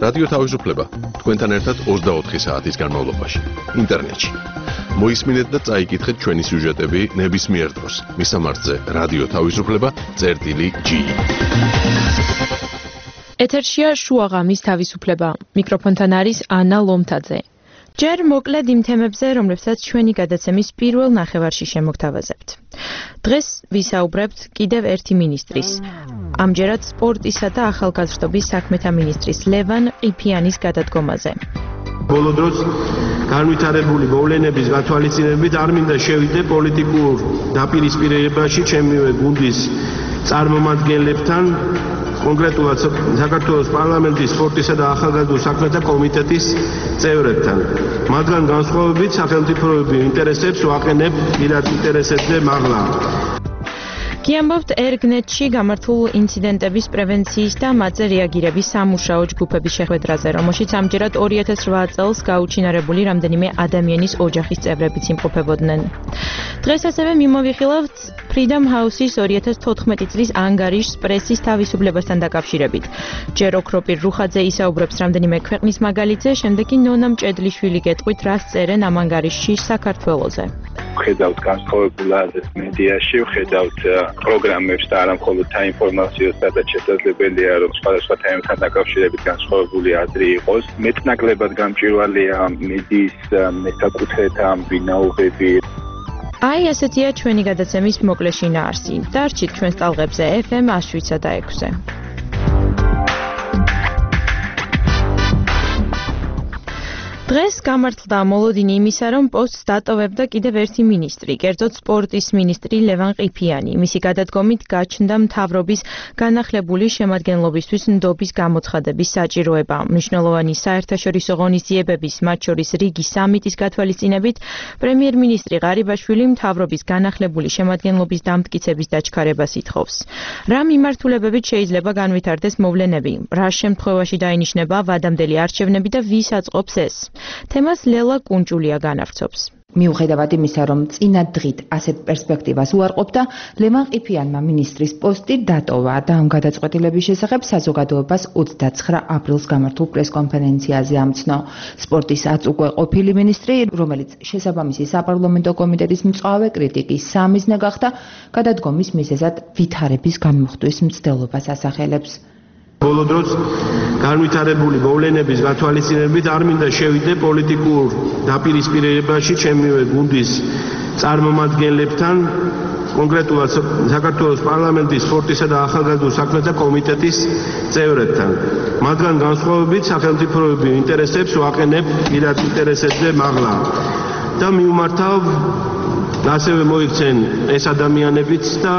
რადიო თავისუფლება თქვენთან ერთად 24 საათის განმავლობაში ინტერნეტში. მოისმინეთ და წაიკითხეთ ჩვენი სიუჟეტები ნებისმიერ დროს. მისამართზე რადიო თავისუფლება.G. ეთერშია შუაღამის თავისუფლება. მიკროფონთან არის ანა ლომთაძე. ჯერ მოკლედ იმ თემებზე, რომლებსაც ჩვენი გადაცემის პირველ ნახევარში შემოგთავაზებთ. დღეს ვისაუბრებთ კიდევ ერთი მინისტრის. ამჯერად სპორტისა და ახალგაზრდობის საქმეთა მინისტრის ლევან ყიფიანის გადადგომაზე. ბოლო დროს განვითარებული მოვლენების გათვალისწინებით არ მინდა შევიდე პოლიტიკურ დაპირისპირებაში ჩემივე გუნდის წარმომადგენლებთან, კონკრეტულად საქართველოს პარლამენტის სპორტისა და ახალგაზრდობის საქმეთა კომიტეტის წევრებთან. მათგან განსხვავებით სახელმწიფოებრივ ინტერესებს ვაყენებ პირად ინტერესებზე მაღლა. გიამბობთ ერგნეტში გამართულ ინციდენტების პრევენციის და მათზე რეაგირების სამუშაო ჯგუფების შეხვედრაზე, რომელშიც ამჯერად 2008 წელს გაუჩინარებული რამდენიმე ადამიანის ოჯახის წევრებიც იმყოფებოდნენ. დღეს ასევე მიმოვიხილავთ Freedom House-ის 2014 წლის ანგარიშს პრესის თავისუფლებასთან დაკავშირებით. ჯერ ოქროპირ რუხაძე ისაუბრებს რამდენიმე ქვეყნის მაგალითზე, შემდეგ კი ნონა მჭედლიშვილი გეტყვით, რას წერენ ამ ანგარიშში საქართველოზე. ვხედავთ განსხვავებულ აზრს მედიაში, ვხედავთ პროგრამებს და არა მხოლოდ საინფორმაციო, სადაც შესაძლებელია, რომ სხვადასხვა თემებთან დაკავშირებით განსხვავებული აზრი იყოს. მეტნაკლებად გამჭვირვალეა მედიის მესაკუთრეთა ვინაობები. აი, ესეთია ჩვენი გადაცემის მოკლე შინაარსი. დარჩით ჩვენს ტალღებზე FM 107 და 6-ზე. დღეს გამართლდა მოლოდინი იმისა, რომ პოსტს დატოვებდა კიდევ ერთი მინისტრი, კერძოდ სპორტის მინისტრი ლევან ყიფიანი. მისი გადადგომით გაჩნდა მთავრობის განახლებული შემადგენლობისთვის ნდობის გამოცხადების საჭიროება. მნიშვნელოვანი საერთაშორისო ღონისძიებების, მათ შორის რიგის სამიტის გათვალისწინებით, პრემიერ-მინისტრი ღარიბაშვილი მთავრობის განახლებული შემადგენლობის დამტკიცების დაჩქარებას ითხოვს. რა მიმართულებებით შეიძლება განვითარდეს მოვლენები? რა შემთხვევაში დაინიშნება ვადამდელი არჩევნები და ვის აწყობს ეს? თემას ლელა კუნჭულია განავრცობს. მიუხედავად იმისა, რომ წინა დღით ასეთ პერსპექტივას უარყოფდა, ლევან ყიფიანმა მინისტრის პოსტი დატოვა და ამ გადაწყვეტილების შესახებ საზოგადოებას 29 აპრილს გამართულ პრესკონფერენციაზე ამცნო. სპორტის აწუყვე ყოფილი მინისტრი, რომელიც შესაბამისი საპარლამენტო კომიტეტის მწვავე კრიტიკის სამიზნე გახდა, გადადგომის მიზეზად ვითარების განმუხტვის მცდელობას ასახელებს. ბოლო დროს განვითარებული მოვლენების გათვალისწინებით არ მინდა შევიდე პოლიტიკურ დაპირისპირებაში ჩემივე გუნდის წარმომადგენლებთან, კონკრეტულად საქართველოს პარლამენტის სპორტისა და ახალგაზრდობის საქმეთა კომიტეტის წევრებთან. მათგან განსხვავებით სახელმწიფოებრივ ინტერესებს ვაყენებ პირად ინტერესებზე მაღლა და მიუმართავ ასევე მოიქცენ ეს ადამიანებიც და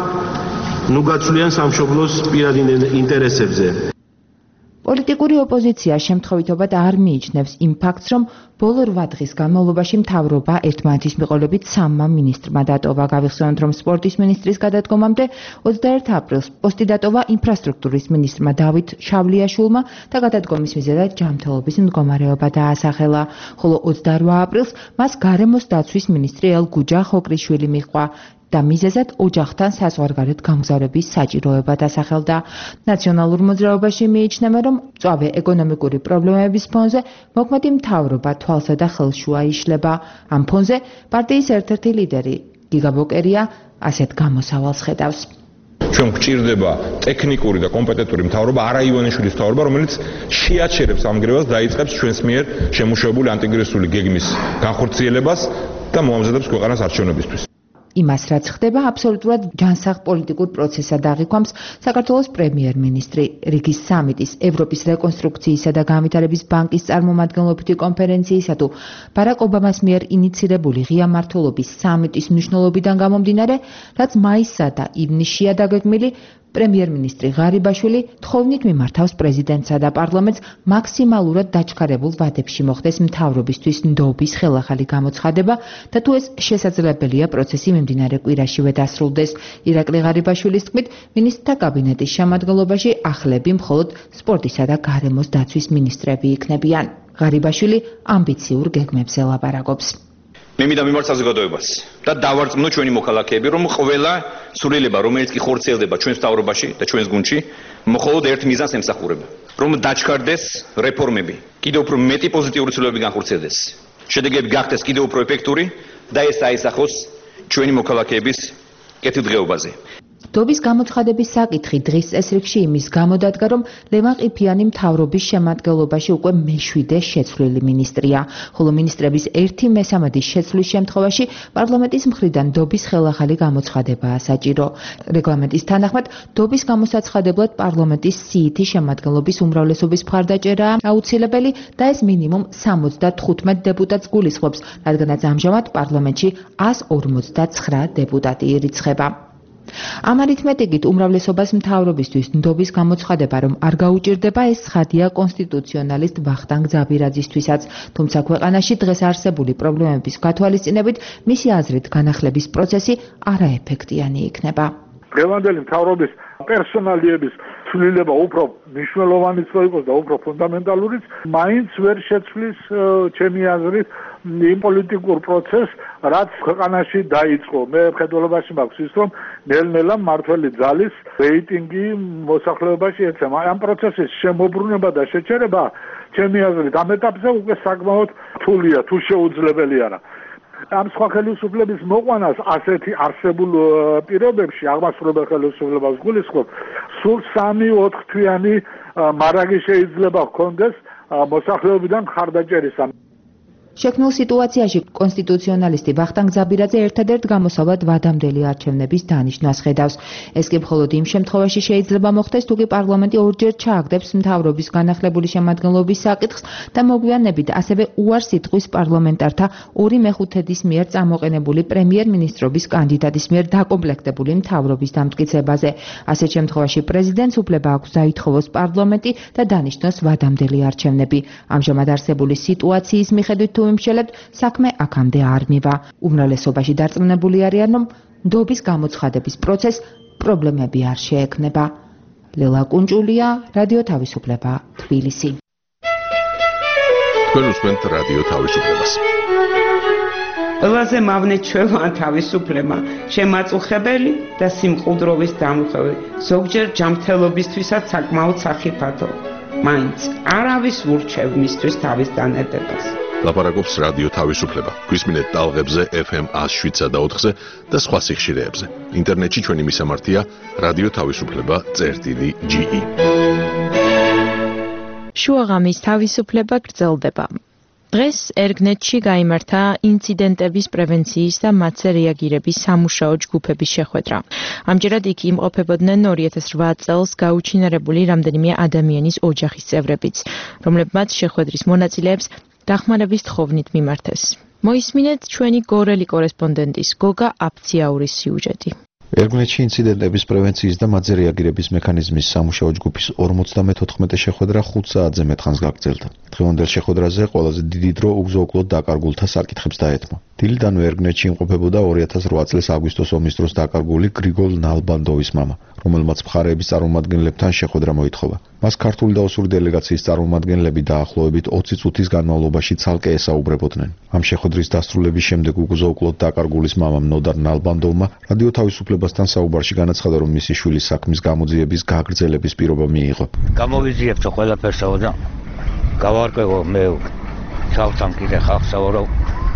ნუ გაცვლიან სამშობლოს პირად ინტერესებზე. პოლიტიკური ოპოზიცია შემთხვევითობად არ მიიჩნევს იმ ფაქტს, რომ ბოლო 8 დღის განმავლობაში მთავრობა ერთმანეთის მიყოლებით 3 მინისტრმა დატოვა. გავიხსენოთ, რომ სპორტის მინისტრის გადადგომამდე 21 აპრილს პოსტი დატოვა ინფრასტრუქტურის მინისტრმა დავით შავლიაშვილმა და გადადგომის მიზეზად ჯანმრთელობის მდგომარეობა დაასახელა, ხოლო 28 აპრილს მას გარემოს დაცვის მინისტრი ელგუჯა ხოკრიშვილი მიჰყვა და მიზეზად ოჯახთან საზღვარგარეთ გამგზავრების საჭიროება დასახელდა. ნაციონალურ მოძრაობაში მიიჩნევა, რომ მწვავე ეკონომიკური პრობლემების ფონზე მოქმედი მთავრობა თვალსა და ხელშუა იშლება. ამ ფონზე პარტიის ერთ-ერთი ლიდერი გიგა ბოკერია ასეთ გამოსავალს ხედავს. ჩვენ გვჭირდება ტექნიკური და კომპეტენტური მთავრობა, არა ივანიშვილის მთავრობა, რომელიც შეაჩერებს ამ გრევას, დაიწყებს ჩვენს მიერ შემუშავებული ანტიკრიზისული გეგმის განხორციელებას და მოამზადებს ქვეყანას არჩევნებისთვის. იმას, რაც ხდება, აბსოლუტურად ჯანსაღ პოლიტიკურ პროცესად აღიქვამს საქართველოს პრემიერ-მინისტრი. რიგის სამიტის, ევროპის რეკონსტრუქციისა და განვითარების ბანკის წარმომადგენლობითი კონფერენციისა თუ ბარაკ ობამას მიერ ინიცირებული ღია მმართველობის სამიტის მნიშვნელობიდან გამომდინარე, რაც მაისსა და ივნისშია დაგეგმილი, პრემიერ-მინისტრი ღარიბაშვილი თხოვნით მიმართავს პრეზიდენტსა და პარლამენტს მაქსიმალურად დაჩქარებულ ვადებში მოხდეს მთავრობისთვის ნდობის ხელახალი გამოცხადება და თუ ეს შესაძლებელია პროცესი მიმდინარე კვირაშივე დასრულდეს. ირაკლი ღარიბაშვილის თქმით, მინისტრთა კაბინეტის შემადგენლობაში ახლები მხოლოდ სპორტისა და გარემოს დაცვის მინისტრები იქნებიან. ღარიბაშვილი ამბიციურ გეგმებზე ლაპარაკობს. მე მინდა მიმართ საზოგადოებას და დავარწმუნო ჩვენი მოქალაქეები, რომ ყველა სულილება, რომელიც კი ხორციელდება ჩვენს მთავრობაში და ჩვენს გუნდში, მხოლოდ ერთ მიზანს ემსახურება. რომ დაჩქარდეს რეფორმები, კიდევ უფრო მეტი პოზიტიური ცვლილებები განხორციელდეს. შედეგები გახდეს კიდევ უფრო ეფექტური და ეს აისახოს ჩვენი მოქალაქეების კეთილდღეობაზე. დობის გამოცხადების საკითხი დღის წესრიგში იმის გამოდადგა, რომ ლევან ყიფიანი მთავრობის შემადგენლობაში უკვე მე-7 შეცვლილი მინისტრია, ხოლო მინისტრების 1/3 შეცვლის შემთხვევაში პარლამენტის მხრიდან დობის ხელახალი გამოცხადებაა საჭირო. რეგლამენტის თანახმად, დობის გამოსაცხადებლად პარლამენტის სიითი შემადგენლობის უმრავლესობის მხარდაჭერაა აუცილებელი და ეს მინიმუმ 75 დეპუტატს გულისხმობს, რადგანაც ამჟამად პარლამენტში 159 დეპუტატი ირიცხება. ამ არითმეტიკით უმრავლესობას მთავრობისთვის ნდობის გამოცხადება რომ არ გაუჭირდება, ეს ცხადია კონსტიტუციონალისტ ვახტანგ ძაბირაძისთვისაც, თუმცა ქვეყანაში დღეს არსებული პრობლემების გათვალისწინებით მისი აზრით განახლების პროცესი არაეფექტიანი იქნება. დღევანდელი მთავრობის პერსონალიების ცვლილება უფრო მნიშვნელოვანიც რო იყოს და უფრო ფუნდამენტალურიც, მაინც ვერ შეცვლის ჩემი აზრით იმ პოლიტიკურ პროცესს, რაც ქვეყანაში დაიწყო. მე მხედველობაში მაქვს ის, რომ ნელ-ნელა მმართველი ძალის რეიტინგი მოსახლეობაში ეცემა. ამ პროცესის შემოbrunება და შეჩერება, ჩემი აზრით, ამ ეტაპზე უკვე საკმაოდ რთულია, თუ შეუძლებელი არა. ამ სხვა ხელისუფლების მოყვანას ასეთი არსებულ პირობებში აღმასრულებელ ხელისუფლებას გულისხმობ, სულ 3-4 თვიანი მარაგი შეიძლება ჰქონდეს მოსახლეობიდან მხარდაჭერისა. შექმნილ სიტუაციაში კონსტიტუციონალისტი ვახტანგ ძაბირაძე ერთადერთ გამოსავალად ვადამდელი არჩევნების დანიშნას ხედავს. ეს კი მხოლოდ იმ შემთხვევაში შეიძლება მოხდეს, თუ კი პარლამენტი ორჯერ ჩააგდებს მთავრობის განახლებული შემადგენლობის საკითხს და მოგვიანებით ასევე უარს იტყვის პარლამენტართა 2/5-ის მიერ წამოყენებული პრემიერ-მინისტრობის კანდიდატის მიერ დაკომპლექტებული მთავრობის დამტკიცებაზე. ასეთ შემთხვევაში პრეზიდენტს უფლება აქვს დაითხოვოს პარლამენტი და დანიშნოს ვადამდელი არჩევნები. ამჟამად არსებული სიტუაციის მიხედვით თუ იმშელებთ, საქმე აქამდე არ მივა. უმრავლესობაში დარწმუნებული არიან, რომ ნდობის გამოცხადების პროცესს პრობლემები არ შეექმნება. ლელა კუნჭულია, რადიო თავისუფლება, თბილისი. თქვენ უსმენთ რადიო თავისუფლებას. ყველაზე მავნე ჩვეულა თავისუფლება, შემაწუხებელი და სიმყუდროვის დამუხევი, ზოგჯერ ჯანმრთელობისთვისაც საკმაოდ სახიფათო. მაინც არავის ურჩევ მისთვის თავის დანებებას. ლაპარაკობს რადიო თავისუფლება. გვისმინეთ ტალღებზე FM 107 და 4-ზე და სხვა სიხშირეებზე. ინტერნეტში ჩვენი მისამართია რადიო თავისუფლება.ge. შუაღამის თავისუფლება გრძელდება. დღეს ერგნეტში გაიმართა ინციდენტების პრევენციის და მათზე რეაგირების სამუშაო ჯგუფების შეხვედრა. ამჯერად იქ იმყოფებოდნენ 2008 წელს გაუჩინარებული რამდენიმე ადამიანის ოჯახის წევრებიც, რომლებმაც შეხვედრის მონაწილეებს დახმარების თხოვნით მიმართეს. მოისმინეთ ჩვენი გორელი კორესპონდენტის გოგა აფციაურის სიუჟეტი. ერგნეტში ინციდენტების პრევენციის და მათზე რეაგირების მექანიზმის სამუშაო ჯგუფის 54 შეხვედრა 5 საათზე მეტხანს გაგრძელდა. დღევანდელ შეხვედრაზე ყველაზე დიდი დრო უგზო-უკლოდ დაკარგულთა საკითხებს დაეთმო. დილიდანვე ერგნეტში იმყოფებოდა 2008 წლის აგვისტოს ომის დროს დაკარგული გრიგოლ ნალბანდოვის მამა, რომელმაც მხარეების წარმომადგენლებთან შეხვედრა მოითხოვა. მას ქართული და ოსური დელეგაციის წარმომადგენლები დაახლოებით 20 წუთის განმავლობაში ცალკე ესაუბრებოდნენ. ამ შეხვედრის დასრულების შემდეგ უგზო-უკლოდ დაკარგულის მამამ ნოდარ ნალბანდოვმა რადიო თავისუფლებასთან საუბარში განაცხადა, რომ მისი შვილის საქმის გამოძიების გაგრძელების პირობა მიიღო. გამოვიზიებთ ყველაფერსაო და გავარკვევო მე ჩავთამ კიდე ხალხსაო, რომ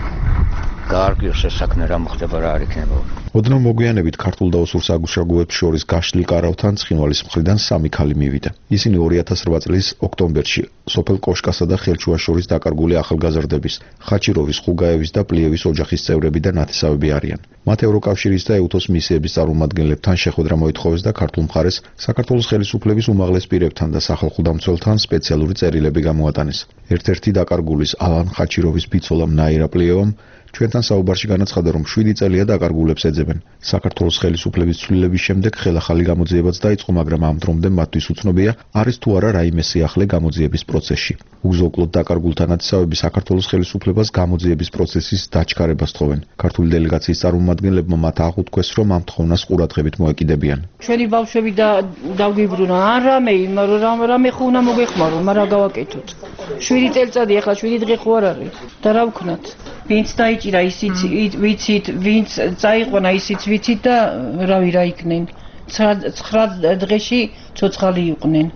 გაარკვიოს ეს საქმე რა მოხდება, რა არ იქნება. ოდნავ მოგვიანებით ქართულ და ოსურ საგუშაგოებს შორის გაშლილ კარავთან ცხინვალის მხრიდან 3 ქალი მივიდა. ისინი 2008 წლის ოქტომბერში სოფელ კოშკასა და ხელჩუას შორის დაკარგული ახალგაზრდების, ხაჩიროვის, ხუგაევის და პლიევის ოჯახის წევრები და ნათესავები არიან. მათ ევროკავშირის და ეუთოს მისიების წარმომადგენლებთან შეხვედრა მოითხოვეს და ქართულ მხარეს საქართველოს ხელისუფლების უმაღლეს პირებთან და სახალხო დამცველთან სპეციალური წერილები გამოატანეს. ერთ-ერთი დაკარგულის ალან ხაჩიროვის ბიცოლამ ნაირა პლიევამ ჩვენთან საუბარში განაცხადა, რომ 7 წელია დაკარგულებს ეძებენ. საქართველოს ხელისუფლების ცვლილების შემდეგ ხელახალი გამოძიებაც დაიწყო, მაგრამ ამ დრომდე მათთვის უცნობია, არის თუ არა რაიმე სიახლე გამოძიების პროცესში. უგზო-უკლოდ დაკარგულთა ნათესავები საქართველოს ხელისუფლებას გამოძიების პროცესის დაჩქარებას თხოვენ. ქართული დელეგაციის წარმომადგენლებმა მათ აღუთქვეს, რომ ამ თხოვნას ყურადღებით მოეკიდებიან. ჩვენი ბავშვები დავგვიბრუნა, არამე რამე ხო უნდა მოგვეხმარო, მაგრამ გავაკეთოთ. 7 წელიწადი ახლა 7 დღე ხო არ არის და რა ვქნათ? ვინც დაიჭირა ისიც ვიცით, ვინც წაიყვანა ისიც ვიცით და რავი რა იქნენ. 9 დღეში ცოცხალი იყვნენ.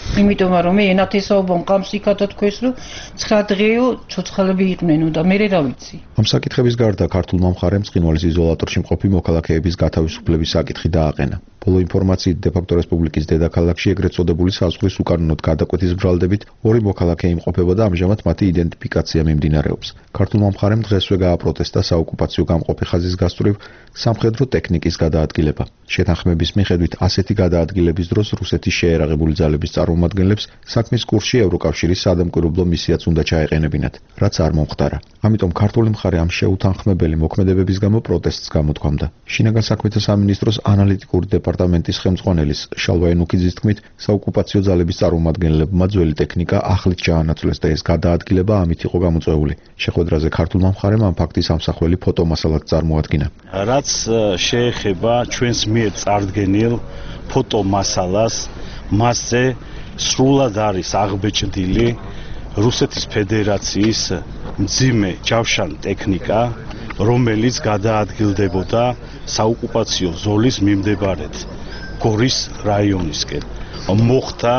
იმიტომ რომ მე ენათესაობა მყავს იქათა თქვეს რომ 9 დღეო ცოცხალები იყვნენ და მე რა ვიცი. ამ საკითხების გარდა ქართულმა მხარემ ცხინვალის იზოლატორში მყოფი მოქალაქეების გათავისუფლების საკითხი დააყენა. ბოლო ინფორმაციით დე-ფაქტო რესპუბლიკის დედაქალაქში ეგრეთ წოდებული საზღვრის უკანონოდ გადაკვეთის ბრალდებით 2 მოქალაქე იმყოფება და ამჟამად მათი იდენტიფიკაცია მიმდინარეობს. ქართულმა მხარემ დღესვე გააპროტესტა საოკუპაციო გამყოფი ხაზის გასწვრივ სამხედრო ტექნიკის გადაადგილება. შეთანხმების მიხედვით ასეთი გადაადგილების დროს რუსეთის შეერაღებული ძალების წარმომადგენლებს საქმის კურსში ევროკავშირის სადამკვირვებლო მისიაც უნდა ჩაეყენებინათ, რაც არ მომხდარა. ამიტომ ქართული მხარე ამ შეუთანხმებელი მოქმედებების გამო პროტესტს გამოთქვამდა. შინაგან საქმეთა სამინისტროს ანალიტიკური დეპარტამენტის ხელმძღვანელის შალვა ენუქიძის თქმით, საოკუპაციო ძალების წარმომადგენლებმა ძველი ტექნიკა ახლით ჩაანაცვლეს და ეს გადაადგილება ამით იყო გამოწვეული. შეხვედრაზე ქართულმა მხარემ ამ ფაქტის ამსახველი ფოტომასალაც წარმოადგინა. რაც შეეხება ჩვენს მიერ წარდგენილ ფოტომასალას, მასზე სრულად არის აღბეჭდილი რუსეთის ფედერაციის მძიმე ჯავშან ტექნიკა, რომელიც გადაადგილდებოდა საოკუპაციო ზოლის მიმდებარედ გორის რაიონისკენ. მოხდა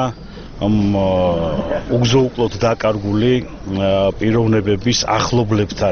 უგზოუკლოდ დაკარგული პიროვნებების ახლობლებთან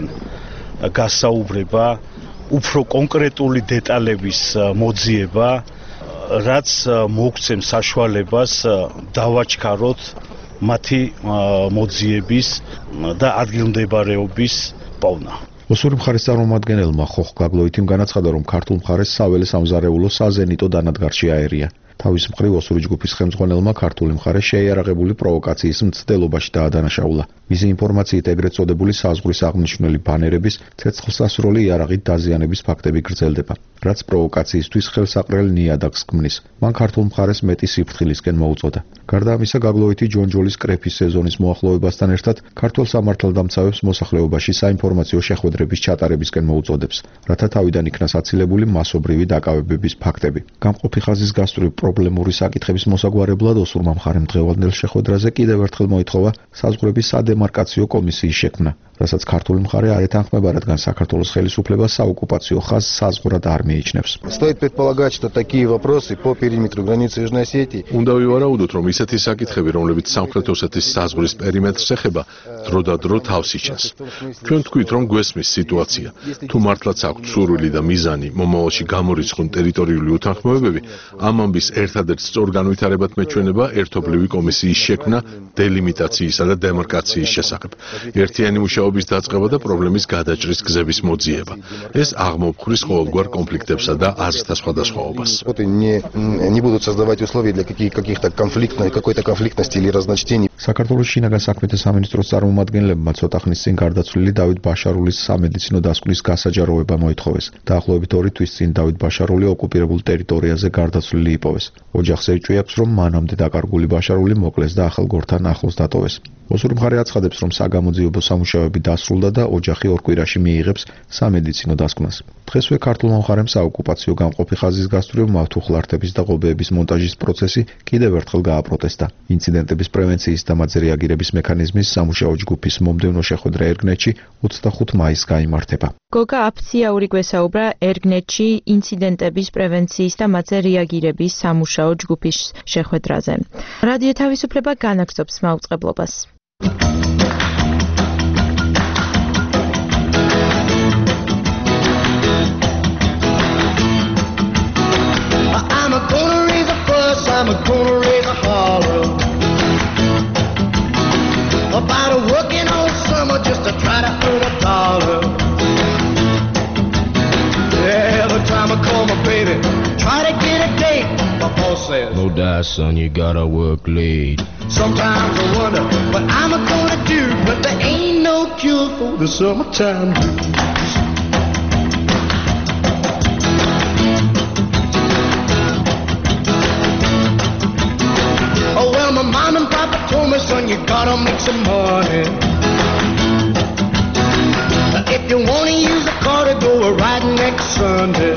გასაუბრება, უფრო კონკრეტული დეტალების მოძიება, რაც მოგცემს საშუალებას დავაჩქაროთ მათი მოძიების და ადგილმდებარეობის პოვნა. ოსური მხარის წარმომადგენელმა ხოხ გაგლოითიმ განაცხადა, რომ ქართულ მხარეს საველე სამზარეულო საზენიტო დანადგარში აერია. თავის მხრივ ოსური ჯგუფის ხელმძღვანელმა ქართული მხარე შეიარაღებული პროვოკაციის მცდელობაში დაადანაშაულა. მისი ინფორმაციით ეგრეთ წოდებული საზღვრის აღმნიშვნელი ბანერების ცეცხლსასროლი იარაღით დაზიანების ფაქტები გრძელდება, რაც პროვოკაციისთვის ხელსაყრელ ნიადაგს ქმნის. მან ქართულ მხარეს მეტი სიფრთხილისკენ მოუწოდა. გარდა ამისა, გაგლოითი ჯონჯოლის კრეფის სეზონის მოახლოებასთან ერთად ქართულ სამართალდამცავებს მოსახლეობაში საინფორმაციო შეხვედრების ჩატარებისკენ მოუწოდებს, რათა თავიდან იქნას აცილებული მასობრივი დაკავებების ფაქტები. გამყოფი ხაზის გასწვრივ პრობლემური საკითხების მოსაგვარებლად ოსურმა მხარემ დღევანდელ შეხვედრაზე კიდევ ერთხელ მოითხოვა საზღვრების სადემარკაციო კომისიის შექმნა, რასაც ქართული მხარე არ ეთანხმება, რადგან საქართველოს ხელისუფლება საოკუპაციო ხაზს საზღვრად არ მიიჩნევს. Стоит предполагать, что такие вопросы по периметру границы Южной Осетии. უნდა ვივარაუდოთ, რომ ისეთი საკითხები, რომლებიც სამხრეთ ოსეთის საზღვრის პერიმეტრს ეხება, დროდადრო თავს იჩენს. ჩვენ თქვით, რომ გვესმის სიტუაცია. თუ მართლაც აქვთ სურვილი და მიზანი მომავალში გამორიცხონ ტერიტორიული უთანხმოებები, ამ ამბის ერთადერთ სწორ განვითარებად მეჩვენება ერთობლივი კომისიის შექმნა დელიმიტაციისა და დემარკაციის შესახებ. ერთიანი მუშაობის დაწყება და პრობლემის გადაჭრის გზების მოძიება. ეს აღმოფხრის ყოველგვარ კონფლიქტებსა და აზრთა სხვადასხვაობას. Не будут создавать условия для каких-то какой-то конфликтности или разночтений. საქართველოს შინაგან საქმეთა სამინისტროს წარმომადგენლებმა ცოტა ხნის წინ გარდაცვლილი დავით ბაშარულის სამედიცინო დასკვნის გასაჯაროება მოითხოვეს. დაახლოებით 2 თვის წინ დავით ბაშარული ოკუპირებულ ტერიტორიაზე გარდაცვლილი იპოვეს. ოჯახს ეჭვიაქვს, რომ მანამდე დაკარგული ბაშარული მოკლეს და ახალ გორთან ახლოს დატოვეს. ოსური მხარე აცხადებს, რომ საგამოძიებო სამუშაოები დასრულდა და ოჯახი 2 კვირაში მიიღებს სამედიცინო დასკვნას. დღესვე ქართულმა მხარემ საოკუპაციო გამყოფი ხაზის გასწვრივ მავთუხლართების და ღობეების მონტაჟის პროცესი კიდევ ერთხელ გააპროტესტა. ინციდენტების პრევენციის და მათზე რეაგირების მექანიზმის სამუშაო ჯგუფის მომდევნო შეხვედრა ერგნეთში 25 მაისს გაიმართება. გოგა აფციაური გვესაუბრა ერგნეთში ინციდენტების პრევენციის და მათზე რეაგირების სამუშაო ჯგუფის შეხვედრაზე. რადიო თავისუფლება განაგრძობს მაუწყებლობას. I'm gonna raise a holler about a working all summer just to try to earn a dollar. Every time I call my baby, try to get a date, my boss says, no die, son, you gotta work late. Sometimes I wonder what I'm gonna do, but there ain't no cure for the summertime blues. My mom and papa told me, son, you gotta make some money. If you wanna use a car to go a ride next Sunday.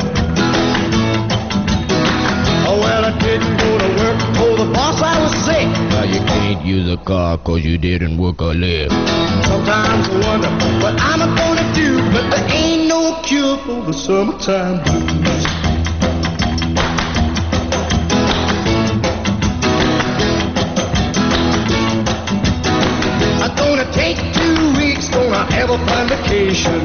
Oh, well, I didn't go to work, told the boss I was sick. Now you can't use a car cause you didn't work or live. Sometimes I wonder what I'm gonna do, but there ain't no cure for the summertime blues. have a fine vacation.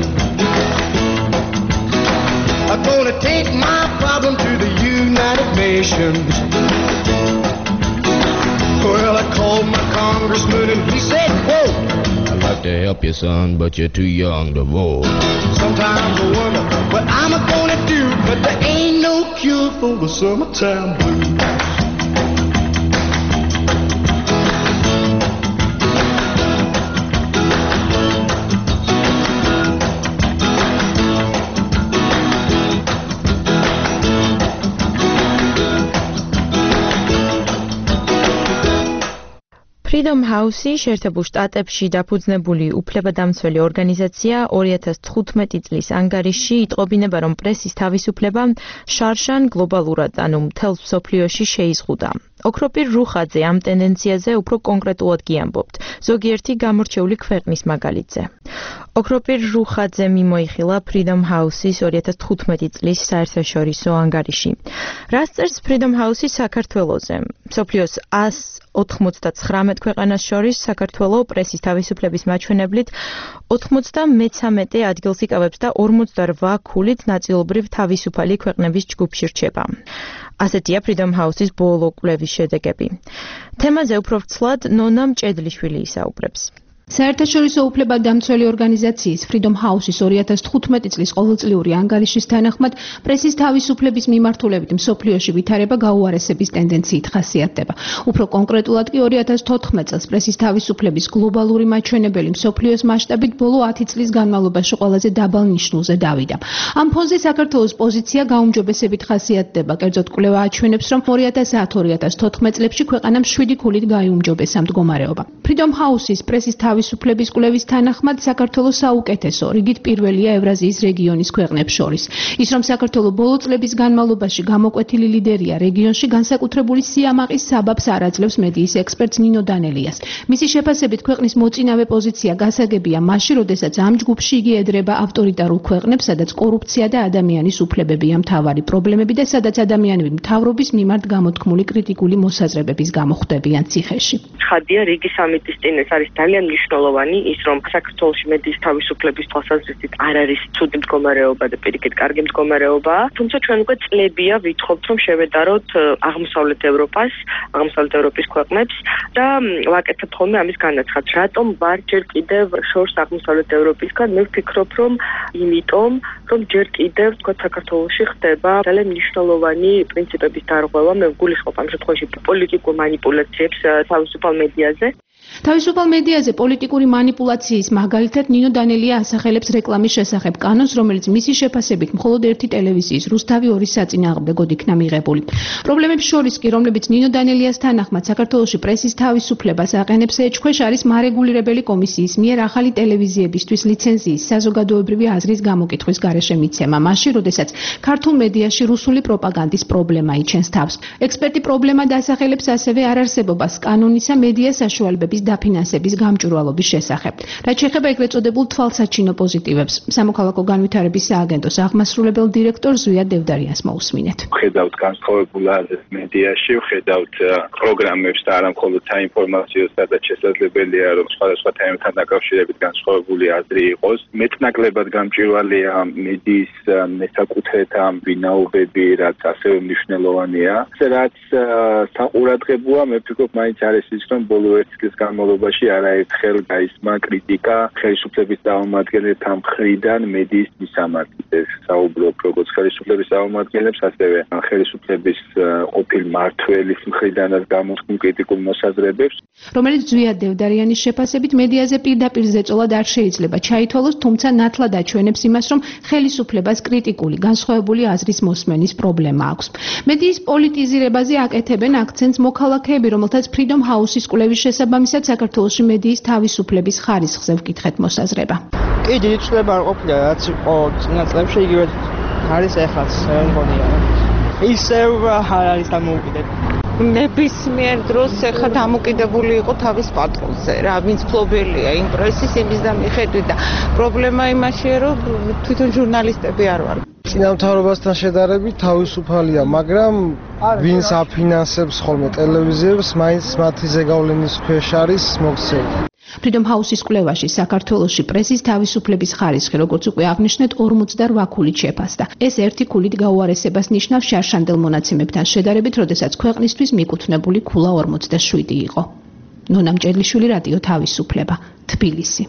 I'm gonna take my problem to the United Nations. Well, I called my congressman and he said, whoa. I'd like to help you, son, but you're too young to vote. Sometimes I wonder what I'm gonna do, but there ain't no cure for the summertime blues. Freedom House-ი შეერთებულ შტატებში დაფუძნებული უფლებადამცველი ორგანიზაცია 2015 წლის ანგარიშში იტყობინება, რომ პრესის თავისუფლება შარშან გლობალურად, ანუ მთელ მსოფლიოში შეიზღუდა. ოქროპირ რუხაძე ამ ტენდენციაზე უფრო კონკრეტულად გიამბობთ, ზოგიერთი გამორჩეული ქვეყნის მაგალითზე. ოქროპირ რუხაძე მიმოიხილა Freedom House-ის 2015 წლის საერთაშორისო ანგარიში. რას წერს Freedom House-ი საქართველოზე? მსოფლიოს 199 ქვეყანას შორის საქართველო პრესის თავისუფლების მაჩვენებლით 93 ადგილს იკავებს და 48 ქულით ნაწილობრივ თავისუფალი ქვეყნების ჯგუფში რჩება. ასეთია Freedom House-ის ბოლო კვლევის შედეგები. თემაზე უფრო ვრცლად ნონა მჭედლიშვილი ისაუბრებს. საერთაშორისო უფლებადამცველი ორგანიზაციის Freedom House-ის 2015 წლის ყოველწლიური ანგარიშის თანახმად პრესის თავისუფლების მიმართულებით მსოფლიოში ვითარება გაუარესების ტენდენციით ხასიათდება. უფრო კონკრეტულად კი 2014 წელს პრესის თავისუფლების გლობალური მაჩვენებელი მსოფლიოს მასშტაბით ბოლო 10 წლის განმავლობაში ყველაზე დაბალ ნიშნულზე დავიდა. ამ ფონზე საქართველოს პოზიცია გაუმჯობესებით ხასიათდება. კერძოდ კვლევა აჩვენებს, რომ 2010-2014 წლებში ქვეყანამ 7 ქულით გაიუმჯობესა მდგომარეობა. Freedom House-ის პრესის თავისუფლების კვლევის თანახმად საქართველოს საუკეთესო, რიგით პირველია ევრაზიის რეგიონის ქვეყნებს შორის. ის რომ საქართველო ბოლო წლების განმავლობაში გამოკვეთილი ლიდერია რეგიონში, განსაკუთრებული სიამაყის საბაბს არ აძლევს მედიის ექსპერტს ნინო დანელიას. მისი შეფასებით ქვეყნის მოწინავე პოზიცია გასაგებია მაშინ, როდესაც ამ ჯგუფში იგი ედრება ავტორიტარულ ქვეყნებს, სადაც კორუფცია და ადამიანის უფლებებია მთავარი პრობლემები და სადაც ადამიანები მთავრობის მიმართ გამოთქმული კრიტიკული მოსაზრებების გამო ხვდებიან ციხეში. ხადია რიგი სამიტის წინ ეს არის ძალიან მნიშვნელოვანი ის რომ საქართველოში მედიის თავისუფლების თვალსაზრისით არ არის ცუდი მდგომარეობა და პირიქით კარგი მდგომარეობა, თუმცა ჩვენ უკვე წლებია ვითხოვთ რომ შევედაროთ აღმოსავლეთ ევროპის ქვეყნებს და ვაკეთებთ ხოლმე ამის განაცხადს. რატომ ვარ ჯერ კიდევ შორს აღმოსავლეთ ევროპისგან? მე ვფიქრობ რომ იმიტომ რომ ჯერ კიდევ თქვა საქართველოში ხდება ძალიან მნიშვნელოვანი პრინციპების დარღვევა. მე ვგულისხმობ ამ შემთხვევაში პოლიტიკურ მანიპულაციებს თავისუფალ მედიაზე. თავისუფალ მედიაზე პოლიტიკური მანიპულაციის მაგალითად ნინო დანელია ასახელებს რეკლამის შესახებ კანონს, რომელიც მისი შეფასებით მხოლოდ ერთი ტელევიზიის რუსთავი 2 საწინააღმდეგოდ იქნა მიღებული. პრობლემებს შორის კი, რომლებიც ნინო დანელიას თანახმად საქართველოში პრესის თავისუფლებას აყენებს ეჭქვეშ, არის მარეგულირებელი კომისიის მიერ ახალი ტელევიზიებისთვის ლიცენზიის საზოგადოებრივი აზრის გამოკითხვის გარეშე მიცემა, მაშინ, როდესაც ქართულ მედიაში რუსული პროპაგანდის პრობლემა იჩენს თავს. ექსპერტი პრობლემად ასახელებს ასევე არარსებობას კანონისა მედია საშუალებების დაფინანსების გამჭვირვალობის შესახებ. რაც შეეხება ეგრეთ წოდებულ თვალსაჩინო პოზიტივებს, სამოქალაქო განვითარების სააგენტოს აღმასრულებელ დირექტორ ზვია დევდარიანს მოусმინეთ. ხედავთ განსხვავებულ აზრებს მედიაში, ხედავთ პროგრამებს და არა მხოლოდ საინფორმაციო, სადაც შესაძლებელია რომ სხვადასხვა თემებთან დაკავშირებით განსხვავებული აზრი იყოს. მეტნაკლებად გამჭვირვალეა მედიის მესაკუთრეთა ვინაობები, რაც ასევე მნიშვნელოვანია. რაც საყურადღებოა, მე ვფიქრობ, მაინც არის ის, რომ ბოლო 1 წლის განმავლობაში არაერთხელ გაისმა კრიტიკა ხელისუფლების წარმომადგენელთა მხრიდან მედიის მისამართით. ეს საუბრობ როგორც ხელისუფლების წარმომადგენლებს, ასევე ხელისუფლების ყოფილ მმართველის მხრიდანაც გამოთქმულ კრიტიკულ მოსაზრებებს, რომელიც ზვია დევდარიანის შეფასებით მედიაზე პირდაპირ ზეწოლა არ შეიძლება ჩაითვალოს, თუმცა ნათლად აჩვენებს იმას, რომ ხელისუფლებას კრიტიკული განსხვავებული აზრის მოსმენის პრობლემა აქვს. მედიის პოლიტიზირებაზე აკეთებენ აქცენტს მოქალაქეები, რომელთაც Freedom House-ის კვლევის შესაბამისად საქართველოში მედიის თავისუფლების ხარისხზე ვკითხეთ მოსაზრება. კი, დიდი ცვლილება არ ყოფილა, რაც იყო წინა წლებში, იგივე არის ეხლაც, მე მგონია. ისევ არ არის დამოუკიდებელი. ნებისმიერ დროს ახლა დამოკიდებული იყო თავის პატრონზე, რა, ვინც ფლობელია იმ პრესის იმის და მიხედვით და პრობლემა იმაშია, რომ თვითონ ჟურნალისტები არ ვარ. წინამთავრობასთან შედარებით თავისუფალია, მაგრამ ვინც აფინანსებს ხოლმე ტელევიზიებს, მაინც მათი ზეგავლენის ქვეშ არის მოქცეული. Freedom House-ის კვლევაში საქართველოში პრესის თავისუფლების ხარისხი, როგორც უკვე აღნიშნეთ, 48 ქულით შეფასდა. ეს ერთი ქულით გაუარესებას ნიშნავს შარშანდელ მონაცემებთან შედარებით, როდესაც ქვეყნისთვის მიკუთვნებული ქულა 47 იყო. ნონა მჭედლიშვილი, რადიო თავისუფლება, თბილისი.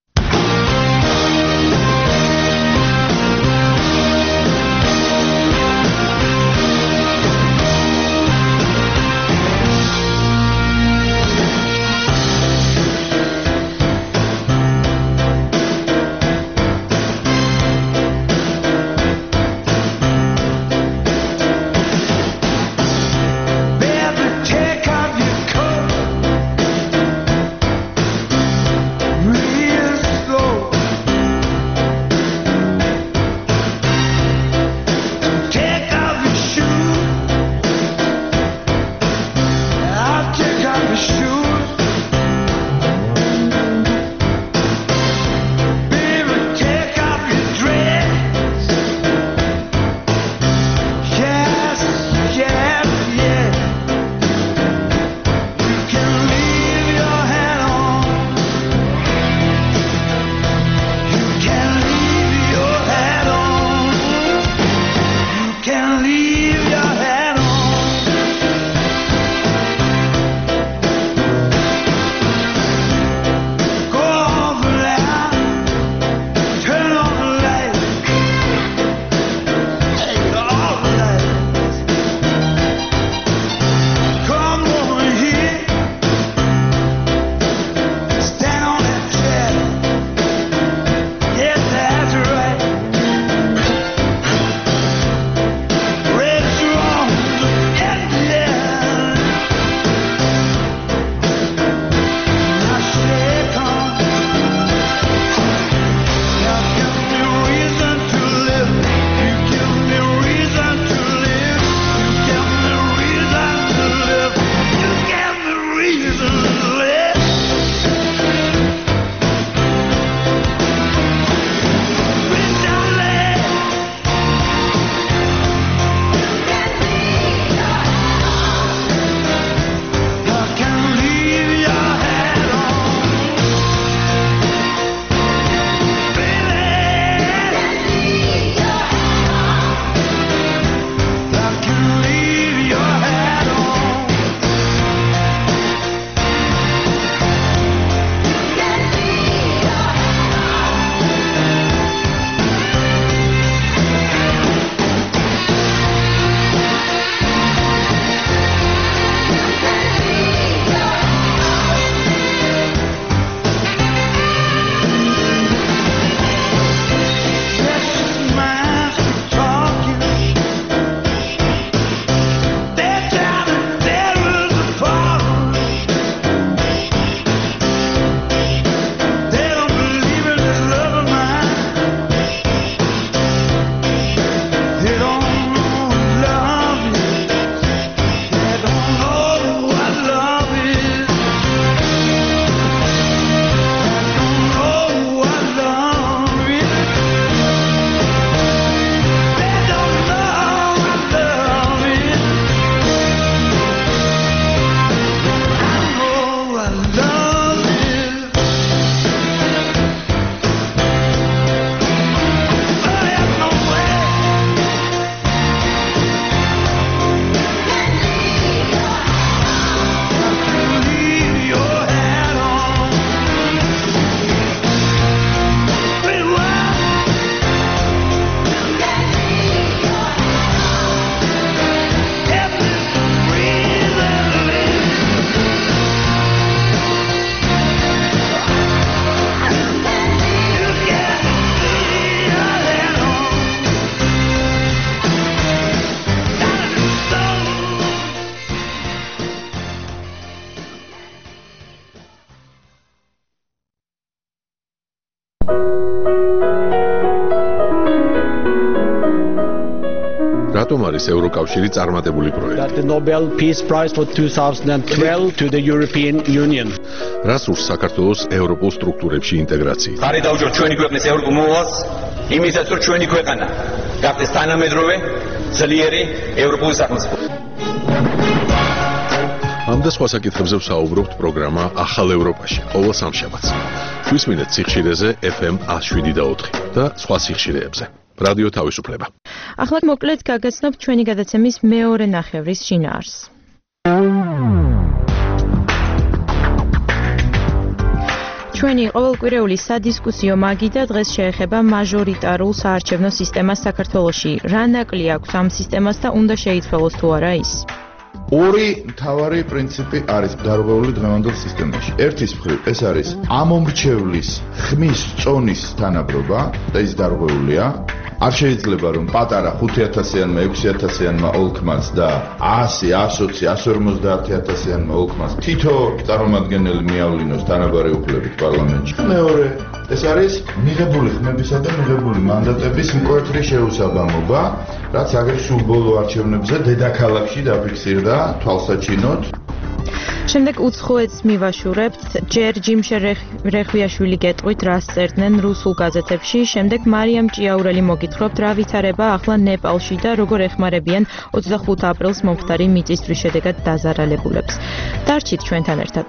რატომ არის ევროკავშირი წარმატებული პროექტი? The Nobel Peace Prize for 2012 to the European Union. რას ურს საქართველოს ევროპულ სტრუქტურებში ინტეგრაცია? ხარი დაუჯეროთ ჩვენი ქვეყნის ევროპულ მოვალს, იმისაც რომ ჩვენი ქვეყანა გახდეს თანამედროვე, ძლიერი ევროპული სახელმწიფო. ამ და სხვა საკითხებზე ვსაუბრობთ პროგრამა ახალ ევროპაში ყოველ სამშაბათს. გვისმინეთ სიხშირეზე FM 107.4 და სხვა სიხშირეებზე. რადიო თავისუფლება. ახლა მოკლედ გაგაცნობთ ჩვენი გადაცემის მეორე ნახევრის შინაარსს. ჩვენი ყოველკვირეული სადისკუსიო მაგიდა დღეს შეეხება მაჟორიტარულ საარჩევნო სისტემას საქართველოში. რა ნაკლი აქვს ამ სისტემას და უნდა შეიცვალოს თუ არა ის? ორი მთავარი პრინციპი არის დარღვეული დღევანდელ სისტემაში. ერთის მხრივ ეს არის ამომრჩევლის ხმის წონის თანაბრობა და ის დარღვეულია. არ შეიძლება რომ პატარა 5,000-იანმა, 6,000-იანმა ოლქმაც და 100, 120, 150,000-იანმა ოლქმაც თითო წარმომადგენელი მიავლინოს თანაბარი უფლებით პარლამენტში. მეორე, ეს არის მიღებული ხმებისა და მიღებული მანდატების მკვეთრი შეუსაბამობა, რაც აგერ სულ ბოლო არჩევნებზე დედაქალაქში დაფიქსირდა თვალსაჩინოდ. შემდეგ უცხოეთს მივაშურებთ, ჯერ ჯიმშე რეხვიაშვილი გეტყვით, რას წერდნენ რუსულ გაზეთებში, შემდეგ მარიამ ჭიაურელი მოგითხრობთ, რა ვითარება ახლა ნეპალში და როგორ ეხმარებიან 25 აპრილს მომხდარი მიწისძვრის შედეგად დაზარალებულებს. დარჩით ჩვენთან ერთად.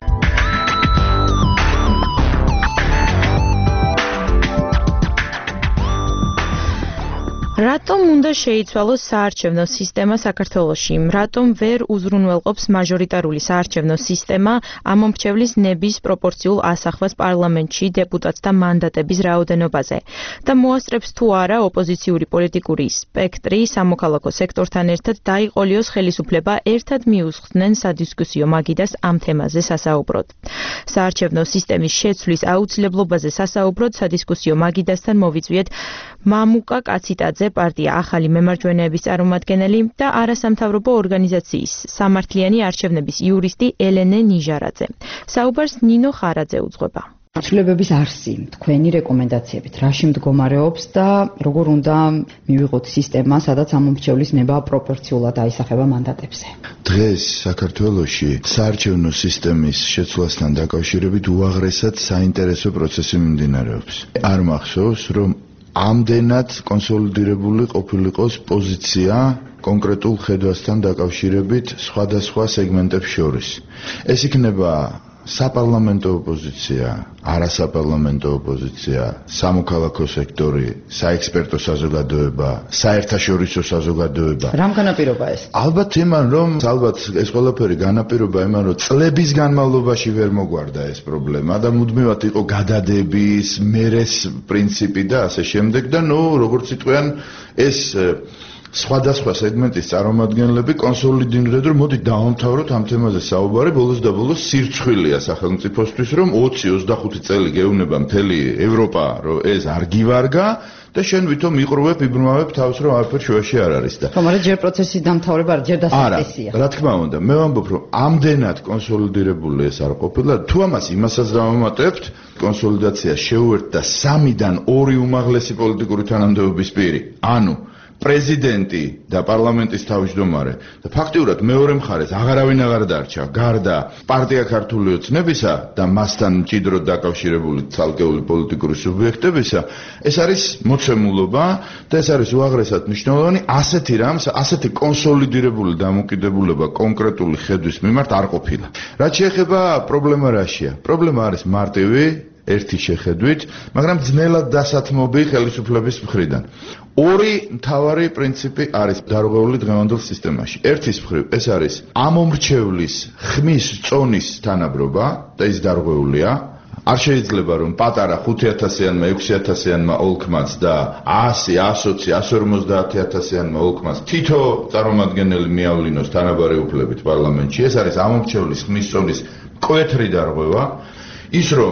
რატომ უნდა შეიცვალოს საარჩევნო სისტემა საქართველოში? რატომ ვერ უზრუნველყოფს მაჟორიტარული საარჩევნო სისტემა ამომრჩევლის ნების პროპორციულ ასახვას პარლამენტში დეპუტატთა მანდატების რაოდენობაზე? და მოასწრებს თუ არა ოპოზიციური პოლიტიკური სპექტრი სამოქალაქო სექტორთან ერთად დაიყოლიოს ხელისუფლება ერთად მიუსხდნენ სადისკუსიო მაგიდას ამ თემაზე სასაუბროდ. საარჩევნო სისტემის შეცვლის აუცილებლობაზე სასაუბროდ სადისკუსიო მაგიდასთან მოვიწვიეთ მამუკა კაციტაძე, პარტია ახალი მემარჯვენეების წარმომადგენელი და არასამთავრობო ორგანიზაციის სამართლიანი არჩევნების იურისტი ელენე ნიჟარაძე. საუბარს ნინო ხარაძე უძღვება. ცვლილებების არსი, თქვენი რეკომენდაციებით, რაში მდგომარეობს და როგორ უნდა მივიღოთ სისტემა, სადაც ამომრჩევლის ნება პროპორციულად აისახება მანდატებზე? დღეს საქართველოში საარჩევნო სისტემის შეცვლასთან დაკავშირებით უაღრესად საინტერესო პროცესი მიმდინარეობს. არ მახსოვს, რომ ამდენად კონსოლიდირებული ყოფილიყოს პოზიცია კონკრეტულ ხედვასთან დაკავშირებით სხვადასხვა სეგმენტებს შორის. ეს იქნება საპარლამენტო ოპოზიცია, არასაპარლამენტო ოპოზიცია, სამოქალაქო სექტორი, საექსპერტო საზოგადოება, საერთაშორისო საზოგადოება. რამ განაპირობა ეს? ალბათ იმან, რომ ეს ყველაფერი განაპირობა იმან, რომ წლების განმავლობაში ვერ მოგვარდა ეს პრობლემა და მუდმივად იყო გადადების, მერეს პრინციპი და ასე შემდეგ და როგორც იტყვიან ეს სხვადასხვა სეგმენტის წარმომადგენლები კონსოლიდირდნენ, რომ მოდი დავამთავროთ ამ თემაზე საუბარი, ბოლოს და ბოლოს სირცხვილია სახელმწიფოსთვის, რომ 20-25 წელი გეუბნება მთელი ევროპა, რომ ეს არ გივარგა და შენ ვითომ იყრუებ, იბრმავებ თავს, რომ არაფერ შუაში არ არის და. მაგრამ ჯერ პროცესის დამთავრება ჯერ დასაწყისია. რა თქმა უნდა, მე ვამბობ, რომ ამდენად კონსოლიდირებული ეს არ ყოფილა, თუ ამას იმასაც დავამატებთ, კონსოლიდაცია შეუერთდა 3-დან 2 უმაღლესი პოლიტიკური თანამდებობის პირი. ანუ პრეზიდენტი და პარლამენტის თავმჯდომარე და ფაქტიურად მეორე მხარეს აღარავინ აღარ დარჩა გარდა პარტია ქართული ოცნებისა და მასთან მჭიდროდ დაკავშირებული ცალკეული პოლიტიკური სუბიექტებისა. ეს არის მოცემულობა და ეს არის უაღრესად მნიშვნელოვანი. ასეთი რამს, ასეთი კონსოლიდირებული დამოკიდებულება კონკრეტული ხედვის მიმართ არ ყოფილა. რაც შეეხება პრობლემა რაშია? პრობლემა არის მარტივი ერთი შეხედვით, მაგრამ ძნელად დასათმობი ხელისუფლების მხრიდან. ორი მთავარი პრინციპი არის დარღვეული დღევანდელ სისტემაში. ერთის მხრივ ეს არის ამომრჩევლის ხმის წონის თანაბრობა და ის დარღვეულია. არ შეიძლება რომ პატარა 5,000-იანმა, 6,000-იანმა ოლქმაც და 100, 120, 150,000-იანმა ოლქმაც თითო წარმომადგენელი მიავლინოს თანაბარი უფლებით პარლამენტში. ეს არის ამომრჩევლის ხმის წონის მკვეთრი დარღვევა. ის რომ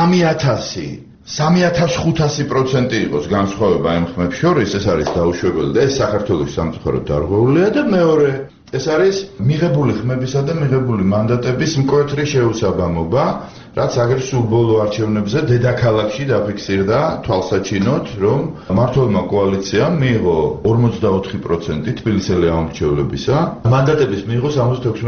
3,500% იყოს განსხვავება იმ ხმებს შორის, ეს არის დაუშვებელი და ეს საქართველოს სამწუხაროდ დარღვეულია და მეორე, ეს არის მიღებული ხმებისა და მიღებული მანდატების მკვეთრი შეუსაბამობა, რაც აგერ სულ ბოლო არჩევნებზე დედაქალაქში დაფიქსირდა თვალსაჩინოდ, რომ მმართველმა კოალიციამ მიიღო 44% თბილისელი ამომრჩევლებისა, მანდატების მიიღო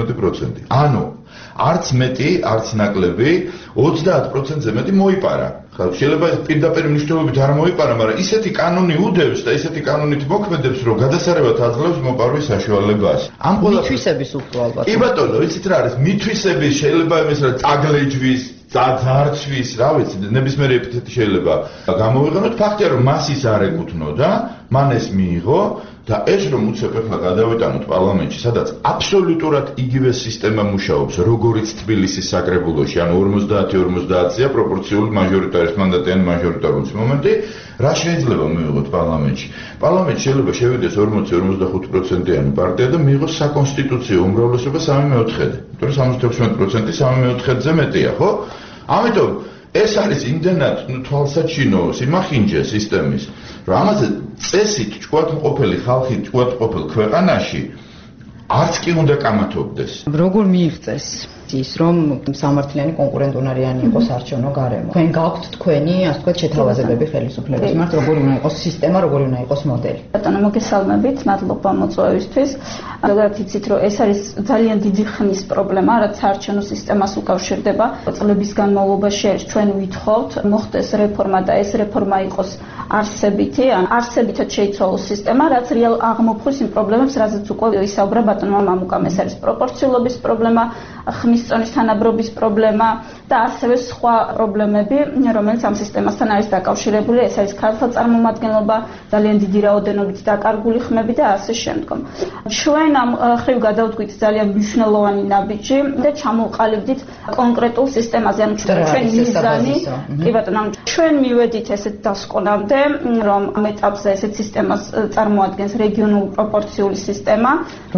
76%. ანუ არც მეტი, არც ნაკლები, 30%-ზე მეტი მოიპარა. შეიძლება პირდაპირ მნიშვნელობით არ მოიპარა, მაგრამ ისეთი კანონი უდევს და ისეთი კანონით მოქმედებს, რომ გადასარევად აძლევს მოპარვის საშუალებას. ამ მითვისების უფრო ალბათ. კი ბატონო, იცით რა არის? მითვისების შეიძლება იმის რა წაგლეჯვის ძარცვის, რა ვიცი, ნებისმიერი ეპითეტი შეიძლება გამოვიყენოთ. ფაქტია, რომ მასის არ ეკუთვნოდა, მან ეს მიიღო და ეს რომ უცებ ახლა გადავიტანოთ პარლამენტში, სადაც აბსოლუტურად იგივე სისტემა მუშაობს, როგორიც თბილისის საკრებულოში, ანუ 50-50-ია პროპორციული მაჟორიტარის მანდატიანი მაჟორიტარული მომენტი, რა შეიძლება მივიღოთ პარლამენტში? პარლამენტში შეიძლება შევიდეს 40-55%-იანი პარტია და მიიღოს საკონსტიტუციო უმრავლესობა 3/4-ზე. იმიტომ რომ 76% 3/4-ზე მეტია, ხო? ამიტომ ეს არის იმდენად თვალსაჩინო სიმახინჯე სისტემის, რომ ამაზე წესით ჭკვატმყოფელი ხალხი ჭკვატმყოფელ ქვეყანაში არც კი უნდა კამათობდეს. როგორ მიიღწეს ის რომ სამართლიანი კონკურენტუნარიანი იყოს არჩევნო გარემო? თქვენ გაქვთ თქვენი, ასე ვთქვათ, შეთავაზებები ხელისუფლების მიმართ, როგორი უნდა იყოს სისტემა, როგორი უნდა იყოს მოდელი? ბატონო, მოგესალმებით, მადლობა მოწვევისთვის. ზოგადად იცით, რომ ეს არის ძალიან დიდი ხნის პრობლემა, რაც საარჩევნო სისტემას უკავშირდება. წლების განმავლობაში ჩვენ ვითხოვთ, მოხდეს რეფორმა და ეს რეფორმა იყოს არსებითი, ან არსებითად შეიცვალოს სისტემა, რაც რეალ აღმოფხვის იმ პრობლემებს, რაზეც უკვე ისაუბრა ბატონმა მამუკამ, ეს არის პროპორციულობის პრობლემა, ხმის წონის თანაბრობის პრობლემა და ასევე სხვა პრობლემები, რომელიც ამ სისტემასთან არის დაკავშირებული, ეს არის ქალთა წარმომადგენლობა, ძალიან დიდი რაოდენობით დაკარგული ხმები და ასე შემდგომ. ჩვენ ამ ხრივ გადავდგით ძალიან მნიშვნელოვანი ნაბიჯი და ჩამოვყალიბდით კონკრეტულ სისტემაზე, ანუ ჩვენ მიზანი, კი ბატონო, ჩვენ მივედით ესეთ დასკვნამდე, რომ ამ ეტაპზე ესეთ სისტემას წარმოადგენს რეგიონულ პროპორციული სისტემა.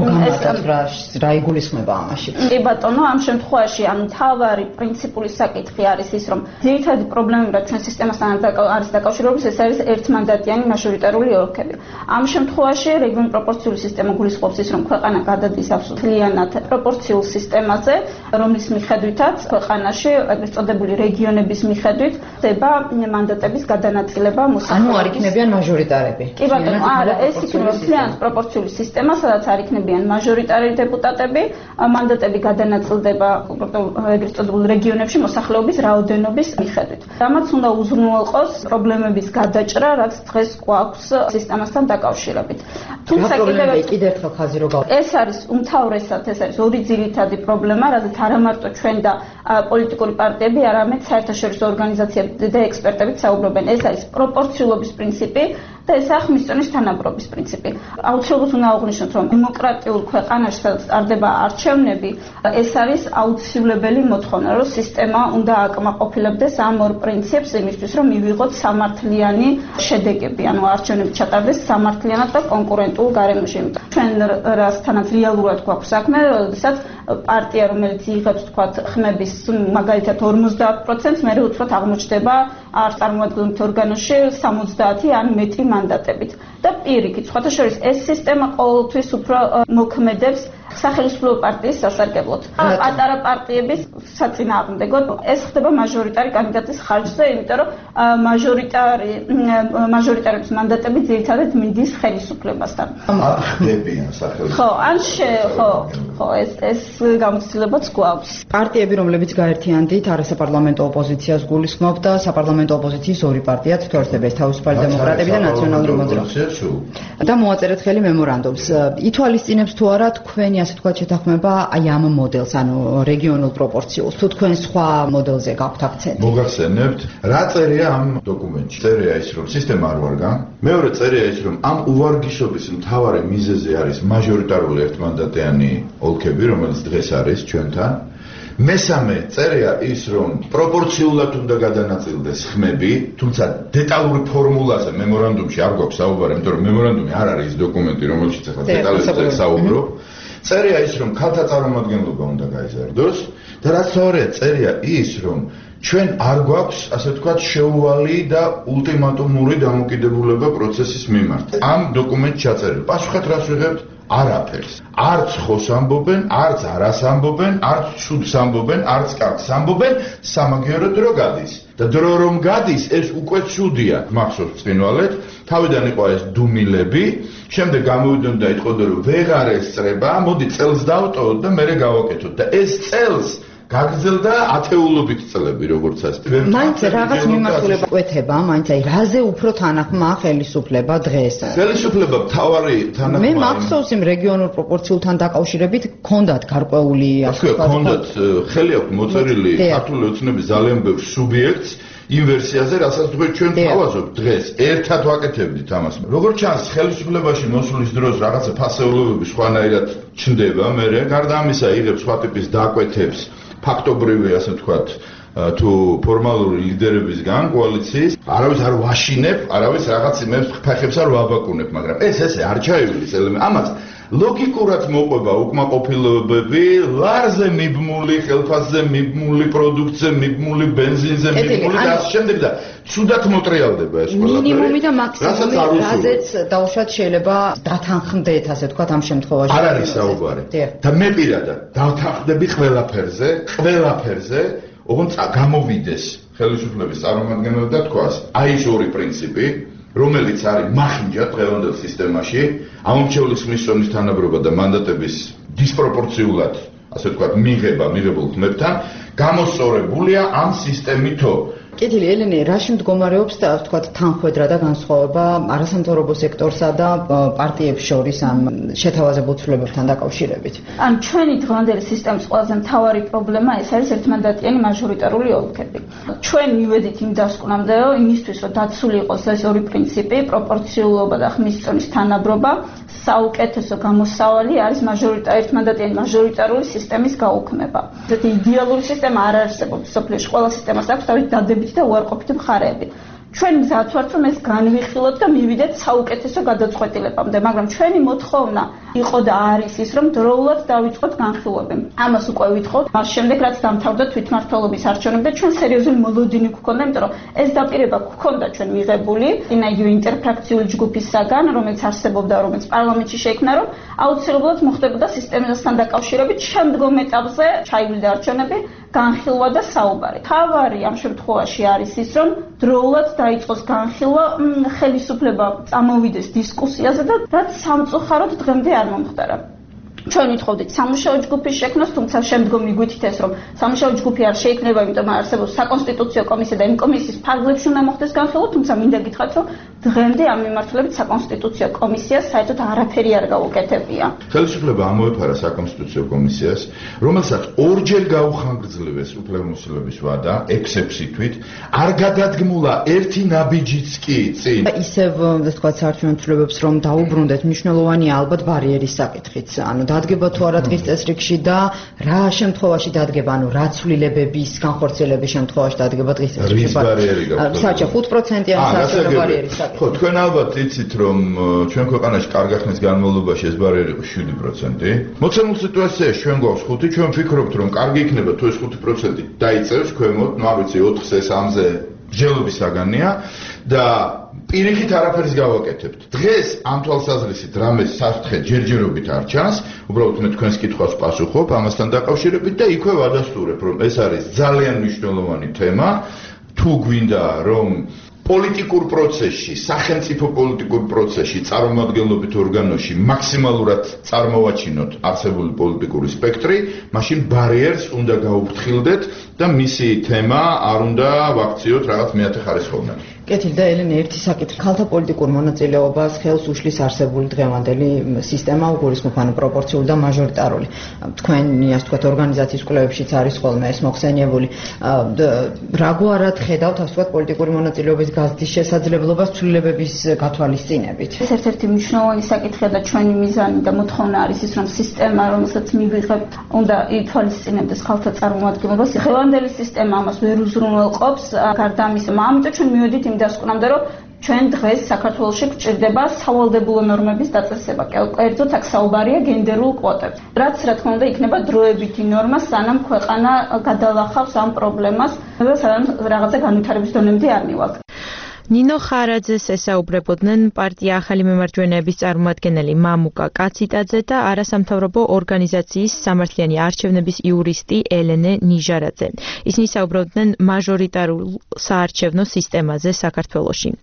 რა იგულისხმება ამაში? კი ბატონო, ამ შემთხვევაში ამ თავარი პრინციპული საკითხი არის ის, რომ ძირითადი პრობლემა, რაც ჩვენ სისტემასთან არის დაკავშირებული, ეს არის ერთმანდატიანი მაჟორიტარული ოლქები. ამ შემთხვევაში რეგიონული პროპორციული სისტემა გულისხმობს ის, რომ ქვეყანა გადადის აბსოლუტურად პროპორციულ სისტემაზე, რომლის მიხედვითაც ქვეყანაში ეგრეთ წოდებული რეგიონების მიხედვით ხდება მანდატების გადანაწილება მოსახლეობის. ანუ არ იქნებიან მაჟორიტარები. კი ბატონო, არა, ეს იქნება მთლიანად პროპორციული სისტემა, სადაც არ იქნებიან მაჟორიტარი დეპუტატები, მანდატები გადანაწილდება ეგრეთ წოდებულ რეგიონებში მოსახლეობის რაოდენობის მიხედვით. რამაც უნდა უზრუნველყოს პრობლემების გადაჭრა, რაც დღეს გვაქვს სისტემასთან დაკავშირებით. თუმცა კიდევ ერთხელ ხაზი რო გავა. ეს არის უმთავრესად, ეს არის ორი ძირითადი პრობლემა, რაზეც არა მარტო ჩვენ და პოლიტიკური პარტიები, არამედ საერთაშორისო ორგანიზაციები და ექსპერტები საუბრობენ. ეს არის პროპორციულობის პრინციპი და ეს ხმის წონის თანაბრობის პრინციპი. აუცილებლად უნდა აღვნიშნოთ, რომ დემოკრატიულ ქვეყანაში, სადაც ტარდება არჩევნები, ეს არის აუცილებელი მოთხოვნა, რომ სისტემა უნდა აკმაყოფილებდეს ამ ორ პრინციპს იმისთვის, რომ მივიღოთ სამართლიანი შედეგები, ანუ არჩევნები ჩატარდეს სამართლიანად და კონკურენტულ გარემოში. ჩვენ რასთანაც რეალურად გვაქვს საქმე, როდესაც პარტია, რომელიც იღებს თქვათ ხმების მაგალითად 50%, მერე უცბად აღმოჩნდება არ წარმოადგენთ ორგანოში 70 ან მეტი მანდატებით. და პირიქით, სხვათა შორის ეს სისტემა ყოველთვის უფრო მოქმედებს სახელმწიფო პარტიის სასარგებლოდ. პატარა პარტიების საწინააღმდეგოდ ეს ხდება მაჟორიტარი კანდიდატის ხარჯზე, იმიტომ რომ მაჟორიტარების მანდატები ძირითადად მიდის ხელისუფლებასთან. ხდებიან სახელმწიფო. ხო, ეს გამოცდილებაც გვაქვს. პარტიები, რომლებიც გაერთიანდით არასაპარლამენტო ოპოზიციას გულისხმობ და საპარლამენტო ოპოზიციის ორი პარტია თორსდება, თავისუფალი დემოკრატები და ნაციონალური მოძრაობა. და მოაწერეთ ხელი მემორანდუმს. ითვალისწინებს თუ არა თქვენი ასე თქვა შეთანხმება აი ამ მოდელს, ანუ რეგიონულ პროპორციულს, თუ თქვენ სხვა მოდელზე გაქვთ აქცენტი? მოგახსენებთ, რა წერია ამ დოკუმენტში? წერია ის, რომ სისტემა არ ვარგა. მეორე წერია ის, რომ ამ უვარგიშობის მთავარი მიზეზი არის მაჟორიტარული ერთმანდატიანი ოლქები, რომელიც დღეს არის ჩვენთან. მესამე წერია ის, რომ პროპორციულად უნდა გადანაწილდეს ხმები, თუმცა დეტალური ფორმულაზე მემორანდუმში არ გვაქვს საუბარი, იმიტომ რომ მემორანდუმი არ არის დოკუმენტი, რომელშიც ახლა დეტალებზე საუბრობ. წერია ის, რომ ქალთა წარმომადგენლობა უნდა გაიზარდოს და რაც მეორეა, წერია ის, რომ ჩვენ არ გვაქვს, ასე ვთქვათ, შეუვალი და ულტიმატუმური დამოკიდებულება პროცესის მიმართ. ამ დოკუმენტში ჩაწერილი. პასუხად რას ვიღებთ? არაფერს. არც ხოს ამბობენ, არც არას ამბობენ, არც ცუდს ამბობენ, არც კარგს ამბობენ, სამაგიეროდ დრო გადის. და დრო რომ გადის, ეს უკვე ცუდია. მახსოვს წინვალეთ, თავიდან იყო ეს დუმილები, შემდეგ გამოვიდნენ და იტყოდა რომ ვეღარ ესწრება, მოდი წელს დავტოვოთ და მერე გავაკეთოთ. და ეს წელს გაგრძელდა ათეულობით წლები, როგორც ასე. მაინც რაღაც მიმართულება კვეთება, მაინც აი რაზე უფრო თანახმა ხელისუფლება დღეს. ხელისუფლება მთავარი თანახმა. მე მახსოვს იმ რეგიონულ პროპორციულთან დაკავშირებით ქონდათ გარკვეული ასე ვთქვათ, ქონდათ ხელი აქვს მოწერილი ქართული ოცნების ძალიან ბევრ სუბიექტს იმ ვერსიაზე, რასაც ჩვენ თავაზობთ დღეს, ერთად ვაკეთებდით ამას. როგორც ჩანს, ხელისუფლებაში მოსulis დროს რაღაცა ფასეულობები სხვანაირად ჩნდება, მე გარდა ამისა იღებს სხვა ტიპის დაკვეთებს, ფაქტობრივი, ასე ვთქვათ, თუ ფორმალური ლიდერებისგან კოალიციის, არავის არ ვაშინებ, არავის რაღაც იმებს ფეხებს არ ვაბაკუნებ, მაგრამ ესე არ ჩაივლის ელემენტი. ამას ლოგიკურად მოყვება უკმაყოფილებები, ლარზე მიბმული, ხელფასზე მიბმული, პროდუქტზე მიბმული, ბენზინზე მიბმული და ამ შემდეგ და ცუდად მოტრიალდება ეს ყველაფერი. მინიმუმი და მაქსიმუმი რაზეც დაუშვათ შეიძლება დათანხმდეთ, ასე ვთქვათ, ამ შემთხვევაში. არ არის საუბარი. და მე პირადად დავთანხმდები ყველაფერზე, ოღონდ გამოვიდეს ხელისუფლების წარმომადგენელი და თქვას, აი ეს ორი პრინციპი, რომელიც არის მახინჯა დღევანდელ სისტემაში, ამომრჩევლის ხმის ზონის თანაბრობა და მანდატების დისპროპორციულად, ასე ვთქვათ, მიღებულ ხმებთან, გამოსწორებულია ამ სისტემითო. კეთილი ელენე, რაში მდგომარეობს და ვთქვათ თანხმედრა და განსხვავება არასამთავრობო სექტორსა და პარტიებს შორის ამ შეთავაზებულ ცვლილებებთან დაკავშირებით? ან ჩვენი დღევანდელი სისტემის ყველაზე მთავარი პრობლემა ეს არის ერთმანდატიანი მაჟორიტარული ოლქები. ჩვენ მივედით იმ დასკვნამდე, იმისთვის რომ დაცული იყოს ეს ორი პრინციპი, პროპორციულობა და ხმის ზონის თანაბრობა, საუკეთესო გამოსავალი არის ერთმანდატიანი მაჟორიტარული სისტემის გაუქმება. ესეთი იდეალური სისტემა არ არსებობს სოფლიოში, ყველა სისტემას აქვს თავისი დადებითი და უარყოფითი მხარეები. ჩვენ მზად ვართ რომ ეს განვიხილოთ და მივიდეთ საუკეთესო გადაწყვეტილებამდე, მაგრამ ჩვენი მოთხოვნა იყო და არის ის, რომ დროულად დავიწყოთ განხილვები. ამას უკვე ვითხოვთ, მას შემდეგ რაც დამთავრდა თვითმმართველობის არჩევნები და ჩვენ სერიოზული მოლოდინი გვქონდა, იმიტომ რომ ეს დაპირება გვქონდა ჩვენ მიღებული წინა იგივე ინტერფრაქციული ჯგუფისაგან, რომელიც არსებობდა, რომელიც პარლამენტში შეიქმნა, რომ აუცილებლად მოხდებოდა სისტემასთან დაკავშირებით შემდგომ ეტაპზე ჩაივიდა არჩევნები, განხილვა და საუბარი. თავარი ამ შემთხვევაში არის ის, რომ დროულად დაიწყოს განხილვა, ხელისუფლება წამოვიდეს დისკუსიაზე და რაც სამწუხაროდ დღემდე არ მომხდარა. ჩვენ ვითხოვდით სამუშაო ჯგუფის შექმნას, თუმცა შემდგომ მიგვითითეს, რომ სამუშაო ჯგუფი არ შეიქმნება, იმიტომ რომ არსებობს საკონსტიტუციო კომისია და იმ კომისიის ფარგლებში უნდა მოხდეს განხილვა, თუმცა მინდა გითხრათ, რომ დღემდე ამ მიმართულებით საკონსტიტუციო კომისიას საერთოდ არაფერი არ გაუკეთებია. ხელისუფლება ამოეფარა საკონსტიტუციო კომისიას, რომელსაც ორჯერ გაუხანგრძლივეს უფლებამოსილების ვადა 6 თვით, არ გადადგმულა ერთი ნაბიჯიც კი წინ. ისევ, ვთქვათ, საარჩევნო ცვლილებებს რომ დაუბრუნდეთ, მნიშვნელოვანია ალბათ ბარიერის საკითხიც. ანუ დადგება თუ არა დღის წესრიგში და რა შემთხვევაში დადგება, ანუ რა ცვლილებების განხორციელების შემთხვევაში დადგება დღის წესრიგში. რის ბარიერი გაქვთ? საერთოდ 5%-იანი საარჩევნო ბარიერის საკითხი. ხო, თქვენ ალბათ იცით, რომ ჩვენ ქვეყანაში კარგი ხნის განმავლობაში ეს ბარიერი იყო 7%. მოცემულ სიტუაციაში ჩვენ გვაქვს 5, ჩვენ ვფიქრობთ, რომ კარგი იქნება თუ ეს 5% დაიწევს ქვემოთ, ну არ ვიცი 4-ზე, 3-ზე მსჯელობის საგანია და პირიქით არაფერს გავაკეთებთ. დღეს ამ თვალსაზრისით რამე საფრთხე ჯერჯერობით არ ჩანს, უბრალოდ მე თქვენს კითხვას პასუხობ ამასთან დაკავშირებით და იქვე ვადასტურებ, რომ ეს არის ძალიან მნიშვნელოვანი თემა, თუ გვინდა რომ პოლიტიკურ პროცესში, სახელმწიფო პოლიტიკურ პროცესში, წარმომადგენლობით ორგანოში მაქსიმალურად წარმოვაჩინოთ არსებული პოლიტიკური სპექტრი, მაშინ ბარიერს უნდა გაუფრთხილდეთ და მისი თემა არ უნდა ვაქციოთ რაღაც მეათეხარისხოვნად. კეთილი და ელენე, ერთი საკითხი, ქალთა პოლიტიკურ მონაწილეობას ხელს უშლის არსებული დღევანდელი სისტემა, უგულისხმობ ანუ პროპორციული და მაჟორიტარული. თქვენი, ასე ვთქვათ, ორგანიზაციის კვლევებშიც არის ხოლმე ეს მოხსენიებული. რაგვარად ხედავთ, ასე ვთქვათ, პოლიტიკური მონაწილეობის გაზრდის შესაძლებლობას ცვლილებების გათვალისწინებით? ეს ერთ-ერთი მნიშვნელოვანი საკითხია და ჩვენი მიზანი და მოთხოვნა არის ის, რომ სისტემა, რომელსაც მივიღებთ, უნდა ითვალისწინებდეს ხალხთა წარმომადგენლობას. დღევანდელი სისტემა ამას ვერ უზრუნველყოფს, გარდა ამისა, ამიტომ ჩვენ მივედით იმ დასკვნამდე, რომ ჩვენ დღეს საქართველოში გვჭირდება სავალდებულო ნორმების დაწესება. კერძოდ აქ საუბარია გენდერულ კვოტებს. რაც რა თქმა უნდა იქნება დროებითი ნორმა, სანამ ქვეყანა გადალახავს ამ პრობლემას და სანამ რაღაცა განვითარების დონემდე არ მივალთ. ნინო ხარაძეს ესაუბრებოდნენ პარტია ახალი მემარჯვენეების წარმომადგენელი მამუკა კაციტაძე და არასამთავრობო ორგანიზაციის სამართლიანი არჩევნების იურისტი ელენე ნიჟარაძე. ისინი საუბრობდნენ მაჟორიტარულ საარჩევნო სისტემაზე საქართველოში.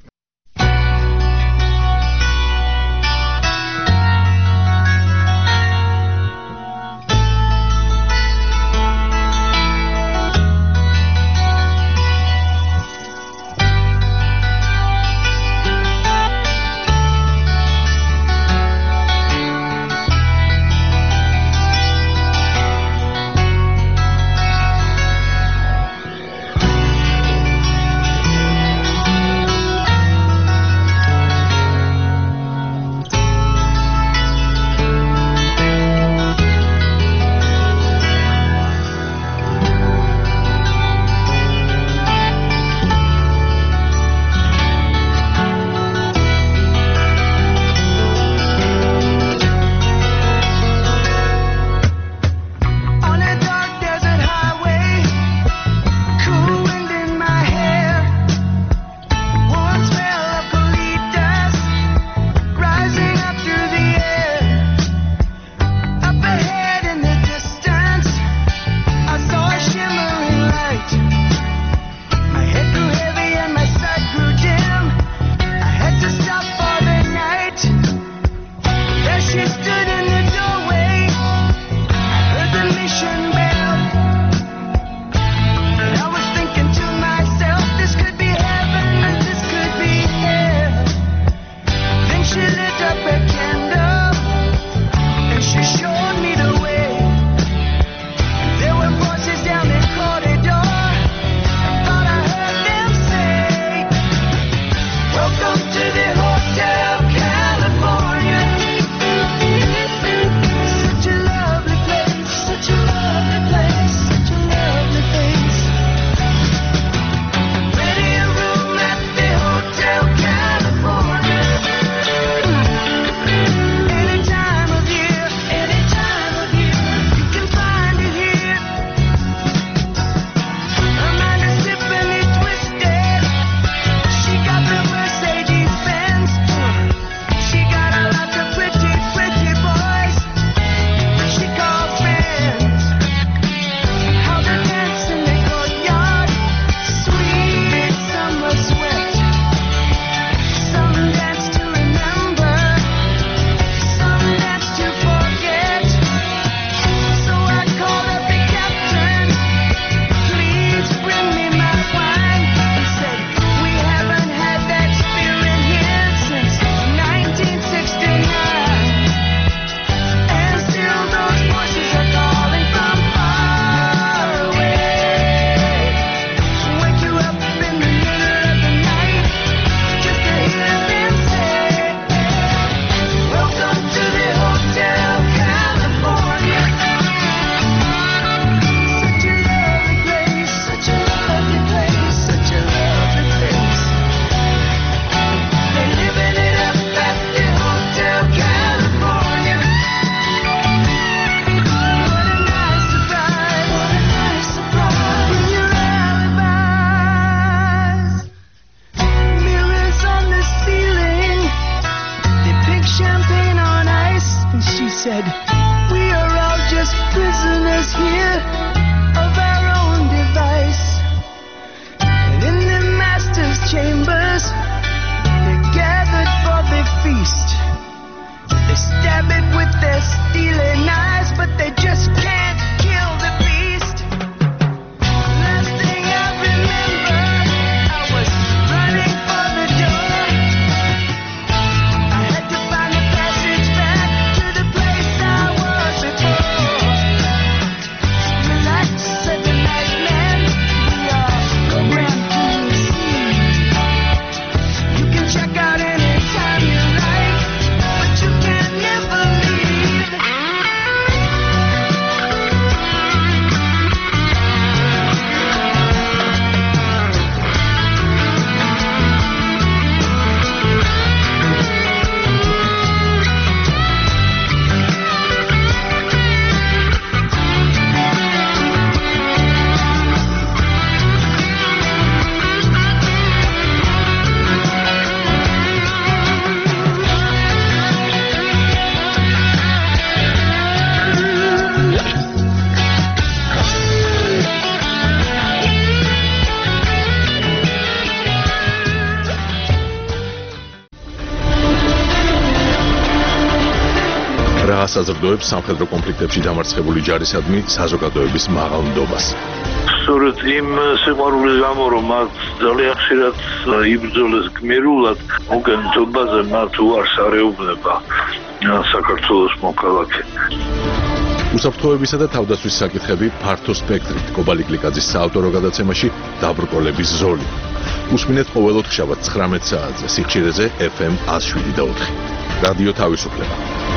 ასაზრდოებს სამხედრო კონფლიქტებში დამარცხებული ჯარისადმი საზოგადოების მაღალ ნდობას. სწორედ იმ სიყვარულის გამო, რომ მათ ძალიან ხშირად იბრძოლეს გმირულად, უკანასკნელზე მათ უარს არეუბნება საქართველოს მოქალაქე. უსაფრთხოებისა და თავდაცვის საკითხები ფართო სპექტრით კობალი გლიკაძის საავტორო გადაცემაში დაბრკოლების ზოლი. უსმინეთ ყოველ ოთხშაბათს 19 საათზე სიხშირეზე FM 107.4. რადიო თავისუფლება.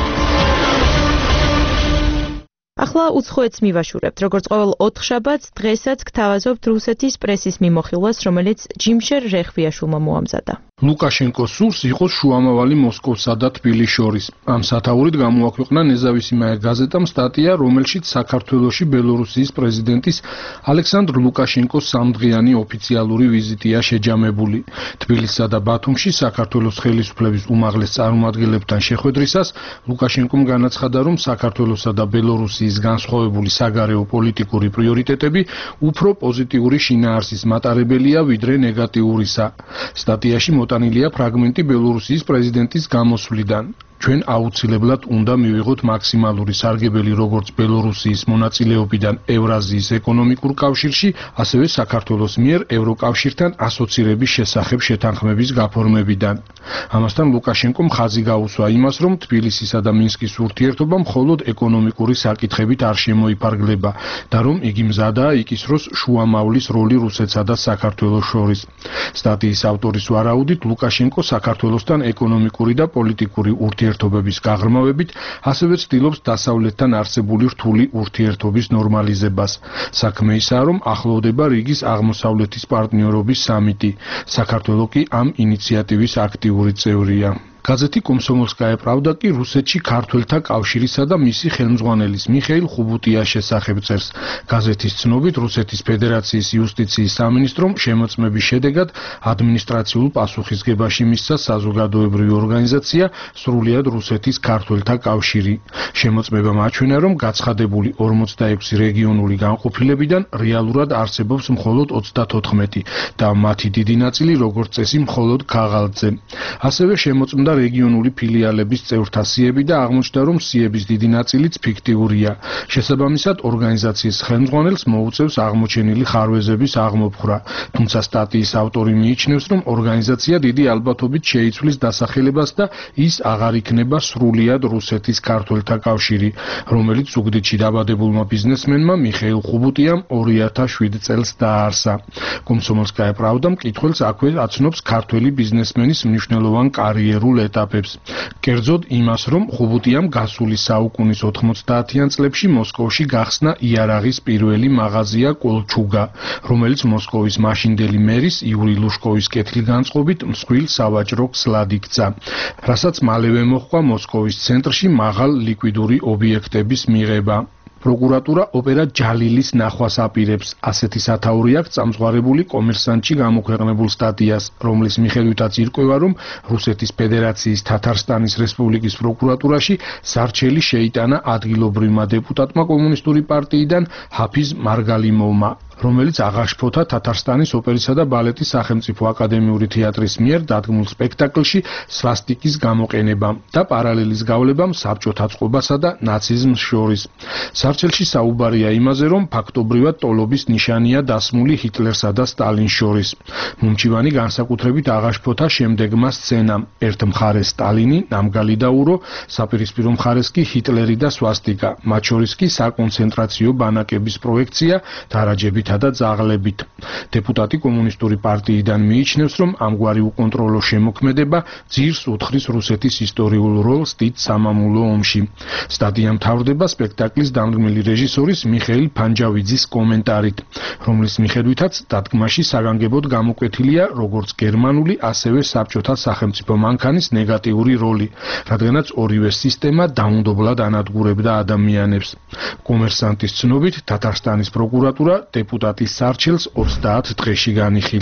ახლა უცხოეთს მივაშურებთ, როგორც ყოველ ოთხშაბათს, დღესაც გთავაზობთ რუსეთის პრესის მიმოხილვას, რომელიც ჯიმშერ რეხვიაშვილმა მოამზადა. ლუკაშენკოს სურს იყოს შუამავალი მოსკოვსა და თბილისს შორის. ამ სათაურით გამოაქვეყნა ნეზავისიმაე გაზეტამ სტატია, რომელშიც საქართველოში ბელორუსიის პრეზიდენტის ალექსანდრ ლუკაშენკოს სამდღიანი ოფიციალური ვიზიტია შეჯამებული. თბილისსა და ბათუმში საქართველოს ხელისუფლების უმაღლეს წარმომადგენლებთან შეხვედრისას ლუკაშენკომ განაცხადა, რომ საქართველოსა და ბელორუსიის განსხვავებული საგარეო პოლიტიკური პრიორიტეტები უფრო პოზიტიური შინაარსის მატარებელია, ვიდრე ნეგატიურისა. სტატიაში მოტანილია ფრაგმენტი ბელორუსიის პრეზიდენტის გამოსვლიდან. ჩვენ აუცილებლად უნდა მივიღოთ მაქსიმალური სარგებელი როგორც ბელორუსიის მონაწილეობიდან ევრაზიის ეკონომიკურ კავშირში, ასევე საქართველოს მიერ ევროკავშირთან ასოცირების შესახებ შეთანხმების გაფორმებიდან. ამასთან ლუკაშენკომ ხაზი გაუსვა იმას, რომ თბილისისა და მინსკის ურთიერთობა მხოლოდ ეკონომიკური საკითხებით არ შემოიფარგლება და რომ იგი მზადაა იკისროს შუამავლის როლი რუსეთსა და საქართველოს შორის. სტატიის ავტორის ვარაუდით, ლუკაშენკო საქართველოსთან ეკონომიკური და პოლიტიკური ურთიერთობების გაღრმავებით, ასევე ცდილობს დასავლეთთან არსებული რთული ურთიერთობის ნორმალიზებას. საქმე ისაა, რომ ახლოვდება რიგის აღმოსავლეთის პარტნიორობის სამიტი. საქართველო კი ამ ინიციატივის აქტიური წევრია. გაზეთი კომსომოლსკაია პრავდა კი რუსეთში ქართველთა კავშირისა და მისი ხელმძღვანელის მიხეილ ხუბუტიას შესახებ წერს. გაზეთის ცნობით, რუსეთის ფედერაციის იუსტიციის სამინისტრომ შემოწმების შედეგად ადმინისტრაციულ პასუხისგებაში მისცა საზოგადოებრივი ორგანიზაცია სრულიად რუსეთის ქართველთა კავშირი. შემოწმებამ აჩვენა, რომ გაცხადებული 46 რეგიონული განყოფილებიდან რეალურად არსებობს მხოლოდ 34 და მათი დიდი ნაწილი როგორც წესი მხოლოდ ქაღალდზე. ასევე შემოწმდა რეგიონული ფილიალების წევრთა სიები და აღმოჩნდა, რომ სიების დიდი ნაწილიც ფიქტიურია. შესაბამისად, ორგანიზაციის ხელმძღვანელს მოუწევს აღმოჩენილი ხარვეზების აღმოფხვრა. თუმცა სტატიის ავტორი მიიჩნევს, რომ ორგანიზაცია დიდი ალბათობით შეიცვლის დასახელებას და ის აღარ იქნება სრულიად რუსეთის ქართველთა კავშირი, რომელიც ზუგდიდში დაბადებულმა ბიზნესმენმა მიხეილ ხუბუტიამ 2007 წელს დააარსა. კომსომოლსკაია პრავდა მკითხველს აქვე აცნობს ქართველი ბიზნესმენის მნიშვნელოვან კარიერულ ეტაპებს. კერძოდ იმას, რომ ხუბუტიამ გასული საუკუნის 90-იან წლებში მოსკოვში გახსნა იარაღის პირველი მაღაზია კოლჩუგა, რომელიც მოსკოვის მაშინდელი მერის იური ლუშკოვის კეთილგანწყობით მსხვილ სავაჭრო ქსლად იქცა, რასაც მალევე მოჰყვა მოსკოვის ცენტრში მაღალ ლიკვიდური ობიექტების მიღება. პროკურატურა ოპერა ჯალილის ნახვას აპირებს. ასეთი სათაური აქვს წამსვარებული კომერსანტში გამოქვეყნებულ სტატიას, რომლის მიხედვითაც ირკვევა, რომ რუსეთის ფედერაციის თათარსტანის რესპუბლიკის პროკურატურაში სარჩელი შეიტანა ადგილობრივმა დეპუტატმა კომუნისტური პარტიიდან ჰაფიზ მარგალიმოვმა, რომელიც აღაშფოთა თათარსტანის ოპერისა და ბალეტის სახელმწიფო აკადემიური თეატრის მიერ დადგმულ სპექტაკლში სვასტიკის გამოყენებამ და პარალელის გავლებამ საბჭოთა წყობასა და ნაციზმს შორის. სარჩელში საუბარია იმაზე, რომ ფაქტობრივად ტოლობის ნიშანია დასმული ჰიტლერსა და სტალინს შორის. მომჩივანი განსაკუთრებით აღაშფოთა შემდეგმა სცენამ: ერთ მხარეს სტალინი, ნამგალი და ურო, საპირისპირო მხარეს კი ჰიტლერი და სვასტიკა, მათ შორის კი საკონცენტრაციო ბანაკების პროექცია დარაჯებით და ძაღლებით. დეპუტატი კომუნისტური პარტიიდან მიიჩნევს, რომ ამგვარი უკონტროლო შემოქმედება ძირს უთხრის რუსეთის ისტორიულ როლს დიდ სამამულო ომში. სტატია მთავრდება სპექტაკლის დამდგმელი რეჟისორის მიხეილ ფანჯავიძის კომენტარით, რომლის მიხედვითაც დადგმაში საგანგებოდ გამოკვეთილია როგორც გერმანული, ასევე საბჭოთა სახელმწიფო მანქანის ნეგატიური როლი, რადგანაც ორივე სისტემა დაუნდობლად ანადგურებდა ადამიანებს. კომერსანტის ცნობით, თათარსტანის პროკურატურა დეპუტატის სარჩელს 30 დღეში განიხილავს.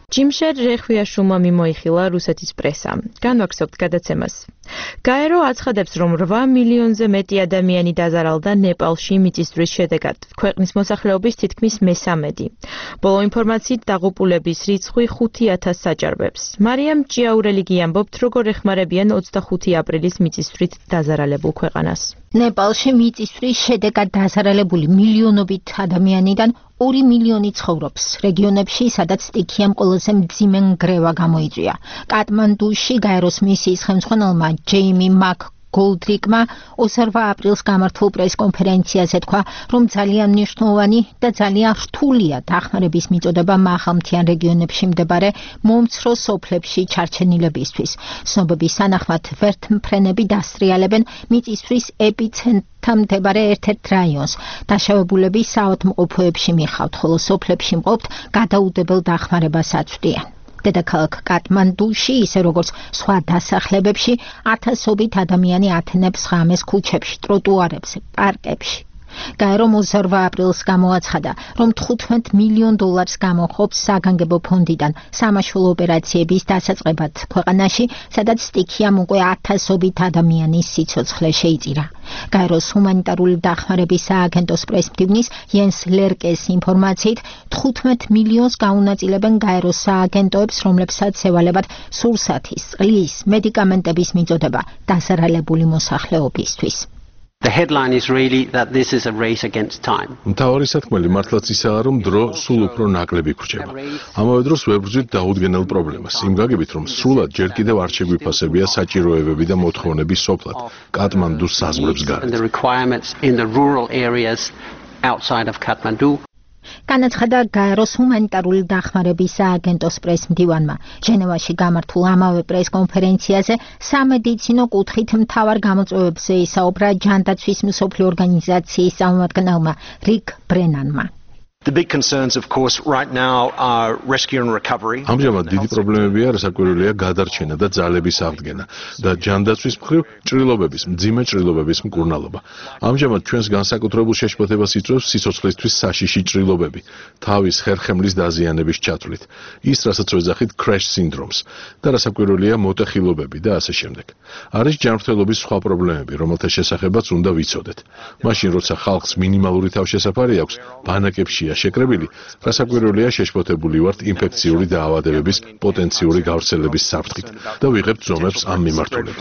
ჯიმშერ რეხვიაშვილმა მიმოიხილა რუსეთის პრესა. განვაგრძობთ გადაცემას. გაერო აცხადებს, რომ 8 მილიონზე მეტი ადამიანი დაზარალდა ნეპალში მიწისძვრის შედეგად. ქვეყნის მოსახლეობის თითქმის მესამედი. ბოლო ინფორმაციით დაღუპულების რიცხვი 5,000 საჭარბებს. მარიამ ჭიაურელი ამბობთ, როგორ ეხმარებიან 25 აპრილის მიწისძვრით დაზარალებულ ქვეყანას. ნეპალში მიწისძვრის შედეგად დაზარალებული მილიონობით ადამიანიდან 2 მილიონი ცხოვრობს რეგიონებში, სადაც სტიქიამ ყველაზე მძიმე ნგრევა გამოიწვია. კატმანდუში გაეროს მისიის ხელმძღვანელმა ჯეიმი მაკგოლდრიკმა 28 აპრილს გამართულ პრესკონფერენციაზე თქვა, რომ ძალიან მნიშვნელოვანი და ძალიან რთულია დახმარების მიწოდება მაღალმთიან რეგიონებში მდებარე მომცრო სოფლებში ჩარჩენილებისთვის. ცნობების თანახმად ვერთმფრენები დასტრიალებენ მიწისძვრის ეპიცენტრთან მდებარე ერთ-ერთ რაიონს. დაშავებულები საავადმყოფოებში მიხავთ, ხოლო სოფლებში მყოფთ გადაუდებელ დახმარებას აწვდიან. დედაქალაქ კატმანდუში, ისე როგორც სხვა დასახლებებში, ათასობით ადამიანი ათენებს ღამეს ქუჩებში, ტროტუარებზე, პარკებში. გაერო 28 აპრილს გამოაცხადა, რომ $15 მილიონ გამოხობს საგანგებო ფონდიდან სამაშველო ოპერაციების დასაწყებად ქვეყანაში, სადაც სტიქიამ უკვე ათასობით ადამიანის სიცოცხლე შეიწირა. გაეროს ჰუმანიტარული დახმარების სააგენტოს პრესმდივნის იენს ლერკეს ინფორმაციით, 15 მილიონს გაუნაწილებენ გაეროს სააგენტოებს, რომლებსაც ევალებათ სურსათის, წყლის, მედიკამენტების მიწოდება დაზარალებული მოსახლეობისთვის. The headline is really that this is a race against time. მთავარი სათქმელი მართლაც ისაა, რომ დრო სულ უფრო ნაკლები გრჩება. ამავე დროს ვებრძვით დაუდგენელ პრობლემას. იმ გაგებით, რომ სრულად ჯერ კიდევ არ შეგვიფასებია საჭიროებები და მოთხოვნები სოფლად, კატმანდუს საზღვრებს გარეთ. The requirements in the rural areas outside of Kathmandu. განაცხადა გაეროს ჰუმანიტარული დახმარების სააგენტოს პრესმდივანმა. ჟენევაში გამართულ ამავე პრესკონფერენციაზე სამედიცინო კუთხით მთავარ გამოწვევებზე ისაუბრა ჯანდაცვის მსოფლიო ორგანიზაციის წარმომადგენელმა რიკ ბრენანმა. The big concerns, of course, right now are rescue and recovery. ამჟამად დიდი პრობლემებია, რასაკვირველია გადარჩენა და ძალების აღდგენა და ჯანდაცვის მხრივ ჭრილობების, მძიმე ჭრილობების მკურნალობა. ამჟამად ჩვენს განსაკუთრებულ შეშფოთებას იწვევს სიცოცხლისთვის საშიში ჭრილობები, თავის ხერხემლის დაზიანების ჩათვლით, ის რასაც ვეძახით crash syndromes და რასაკვირველია მოტეხილობები და ასე შემდეგ. არის ჯანმრთელობის სხვა პრობლემები, რომელთა შესახებაც უნდა ვიცოდეთ. მაშინ, როცა ხალხს მინიმალური თავშესაფარი აქვს, ბანაკებში შეკრებილი, რასაკვირველია შეშფოთებული ვართ ინფექციური დაავადებების პოტენციური გავრცელების საფრთხით და ვიღებთ ზომებს ამ მიმართულებით.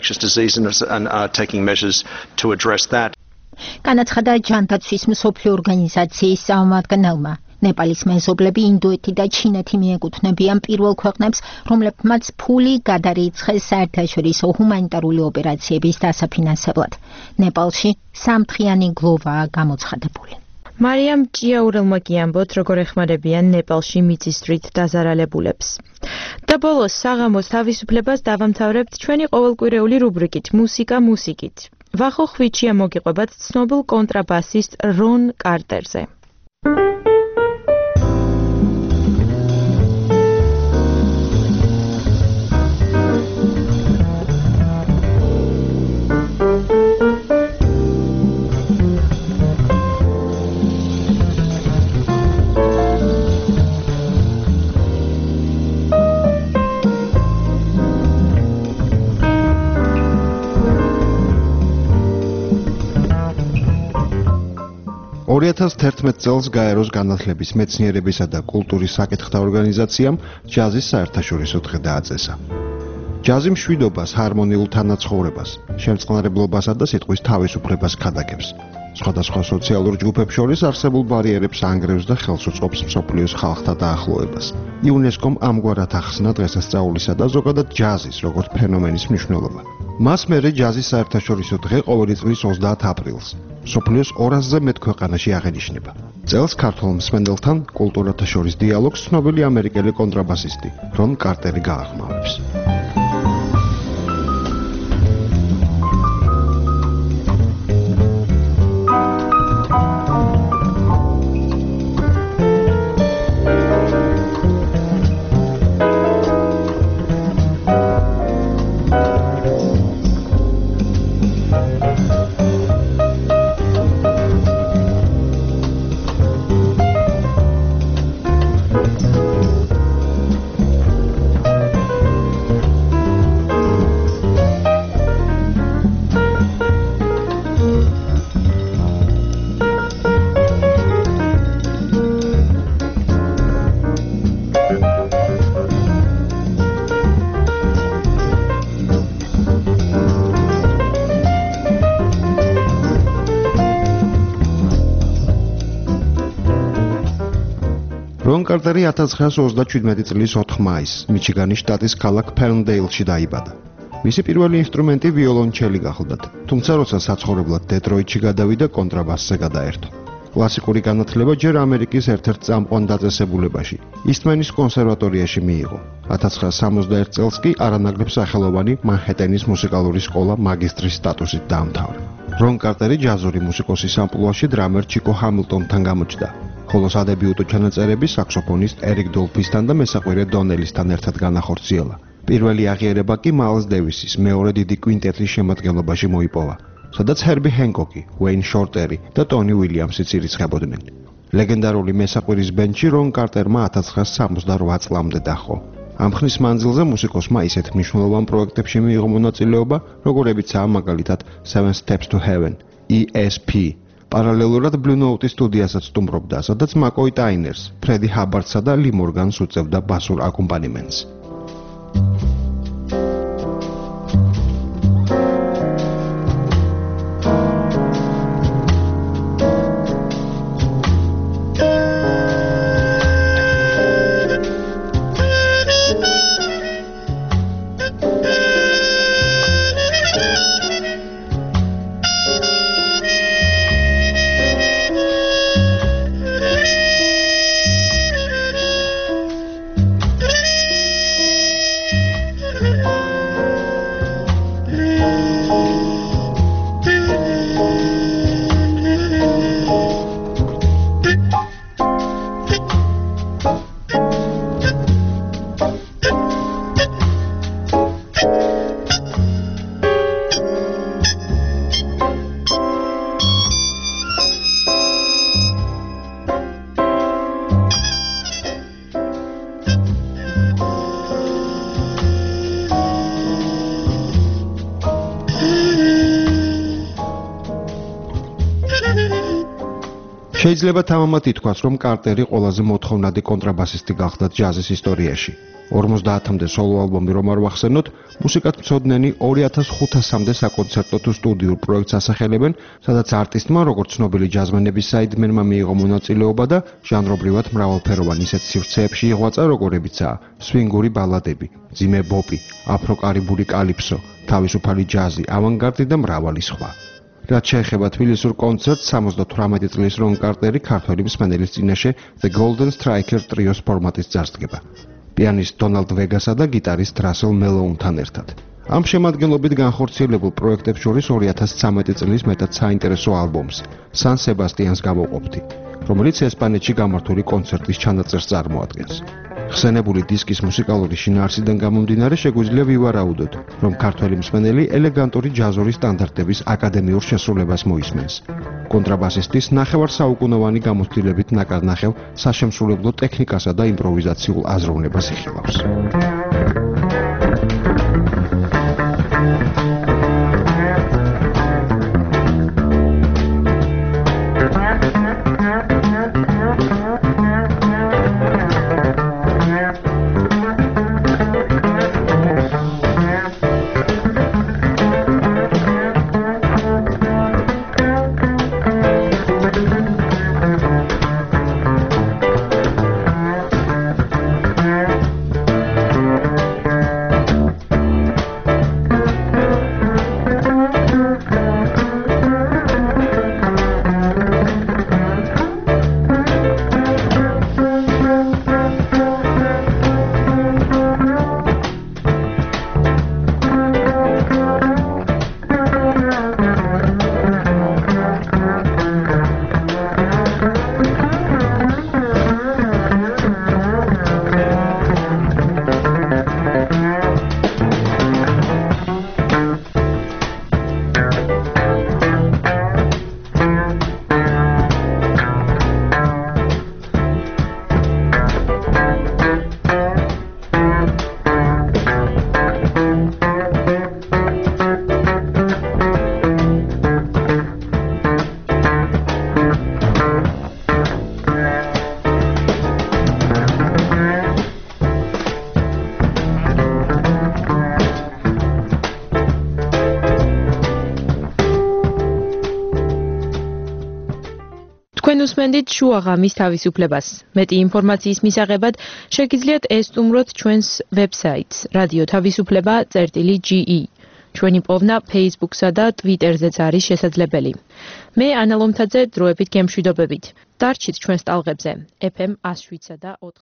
განაცხადა ჯანდაცვის მსოფლიო ორგანიზაციის წარმომადგენელმა. ნეპალის მეზობლები ინდოეთი და ჩინეთი მიეკუთვნებიან პირველ ქვეყნებს, რომლებმაც ფული გადარიცხეს საერთაშორისო ჰუმანიტარული ოპერაციების დასაფინანსებლად. ნეპალში სამთხიანი გლოვაა გამოცხადებული. მარიამ ჭიაურელმა ამბობთ, როგორ ეხმარებიან ნეპალში მიწისძვრით დაზარალებულებს. და ბოლოს საღამოს თავისუფლებას დავამთავრებთ ჩვენი ყოველკვირეული რუბრიკით მუსიკა მუსიკით. ვახო ხვიჩია მოგიყვებათ ცნობილ კონტრაბასისტ რონ კარტერზე. წელს გაეროს განათლების, მეცნიერებისა და კულტურის საკითხთა ორგანიზაციამ ჯაზის საერთაშორისო დღე დააწესა. ჯაზი მშვიდობას, ჰარმონიულ თანაცხოვრებას, შემწყნარებლობასა და სიტყვის თავისუფლებას ქადაგებს. სხვადასხვა სოციალურ ჯგუფებს შორის არსებულ ბარიერებს ანგრევს და ხელს უწყობს მსოფლიოს ხალხთა დაახლოებას. იუნესკომ ამგვარად ახსნა დღესასწაულისა და ზოგადად ჯაზის როგორც ფენომენის მნიშვნელობა. მას მერე ჯაზის საერთაშორისო დღე ყოველი წლის 30 აპრილს მსოფლიოს 200-ზე მეტ ქვეყანაში აღენიშნება. წელს ქართულ მსმენელთან კულტურათა შორის დიალოგს ცნობილი ამერიკელი კონტრაბასისტი რონ კარტერი გააღრმავებს. რონ კარტერი 1937 წლის 4 მაისს მიჩიგანის შტატის ქალაქ ფერნდეილში დაიბადა. მისი პირველი ინსტრუმენტი ვიოლონჩელი გახლდათ, თუმცა როცა საცხოვრებლად დეტროიტში გადავიდა, კონტრაბასზე გადაერთო. კლასიკური განათლება ჯერ ამერიკის ერთ-ერთ წამყვან დაწესებულებაში, ისტმენის კონსერვატორიაში მიიღო. 1961 წელს კი არანაკლებ სახელოვანი მანჰეტენის მუსიკალური სკოლა მაგისტრის სტატუსით დაამთავრა. რონ კარტერი ჯაზური მუსიკოსის ამპლუაში დრამერ ჩიკო ჰამილტონთან გამოჩნდა, ხოლო სადებიუტო ჩანაწერები საქსოფონისტ ერიკ დოლფისთან და მესაყვირე დონელისთან ერთად განახორციელა. პირველი აღიარება კი მაილს დევისის მეორე დიდი კვინტეტის შემადგენლობაში მოიპოვა, სადაც ჰერბი ჰენკოკი, უეინ შორტერი და ტონი უილიამსიც ირიცხებოდნენ. ლეგენდარული მესაყვირის ბენდში რონ კარტერმა 1968 წლამდე დაჰყო. ამ ხნის მანძილზე მუსიკოსმა ისეთ მნიშვნელოვან პროექტებში მიიღო მონაწილეობა, როგორებიცაა მაგალითად Seven Steps to Heaven, ESP. პარალელურად Blue Note-ის სტუდიასაც სტუმრობდა, სადაც მაკოი ტაინერს, ფრედი ჰაბარდსა და ლი მორგანს უწევდა ბასურ აკომპანიმენტს. შეიძლება თამამად ითქვას, რომ კარტერი ყველაზე მოთხოვნადი კონტრაბასისტი გახდა ჯაზის ისტორიაში. 50-მდე სოლო ალბომი რომ არ ვახსენოთ, მუსიკად მცოდნენი 2500-მდე საკონცერტო თუ სტუდიურ პროექტს ასახელებენ, სადაც არტისტმა, როგორც ცნობილი ჯაზმენების საიდმენმა მიიღო მონაწილეობა და ჟანრობრივად მრავალფეროვან ისეთ სივრცეებში იღვაწა, როგორებიცაა სვინგური ბალადები, მძიმე ბოპი, აფრო-კარიბული კალიფსო, თავისუფალი ჯაზი, ავანგარდი და მრავალი სხვა. რაც შეეხება თბილისურ კონცერტს 78 წლის რონ კარტერი ქართველი მსმენელის წინაშე The Golden Striker ტრიოს ფორმატის წარსდგება. პიანისტ დონალდ ვეგასა და გიტარისტ რასელ მელოუნთან ერთად. ამ შემადგენლობით განხორციელებულ პროექტებს შორის 2013 წლის მეტად საინტერესო ალბომს San Sebastian's გავუყოფთი, რომელიც ესპანეთში გამართული კონცერტის ჩანაწერს წარმოადგენს. ხსენებული დისკის მუსიკალური შინაარსიდან გამომდინარე შეგვიძლია ვივარაუდოთ, რომ ქართველი მსმენელი ელეგანტური ჯაზური სტანდარტების აკადემიურ შესრულებას მოისმენს. კონტრაბასისტის ნახევარსაუკუნოვანი გამოცდილებით ნაკარნახევ საშემსრულებლო ტექნიკასა და იმპროვიზაციულ აზროვნებას იხილავს. გულისხმენდით შუაღამის თავისუფლებას. მეტი ინფორმაციის მისაღებად შეგიძლიათ ესტუმროთ ჩვენს ვებსაიტს radiotavisufleba.ge. ჩვენი პოვნა Facebook-სა და Twitter-ზეც არის შესაძლებელი. მე ანა ლომთაძე დროებით გემშვიდობებით. დარჩით ჩვენს ტალღებზე FM 107 და 4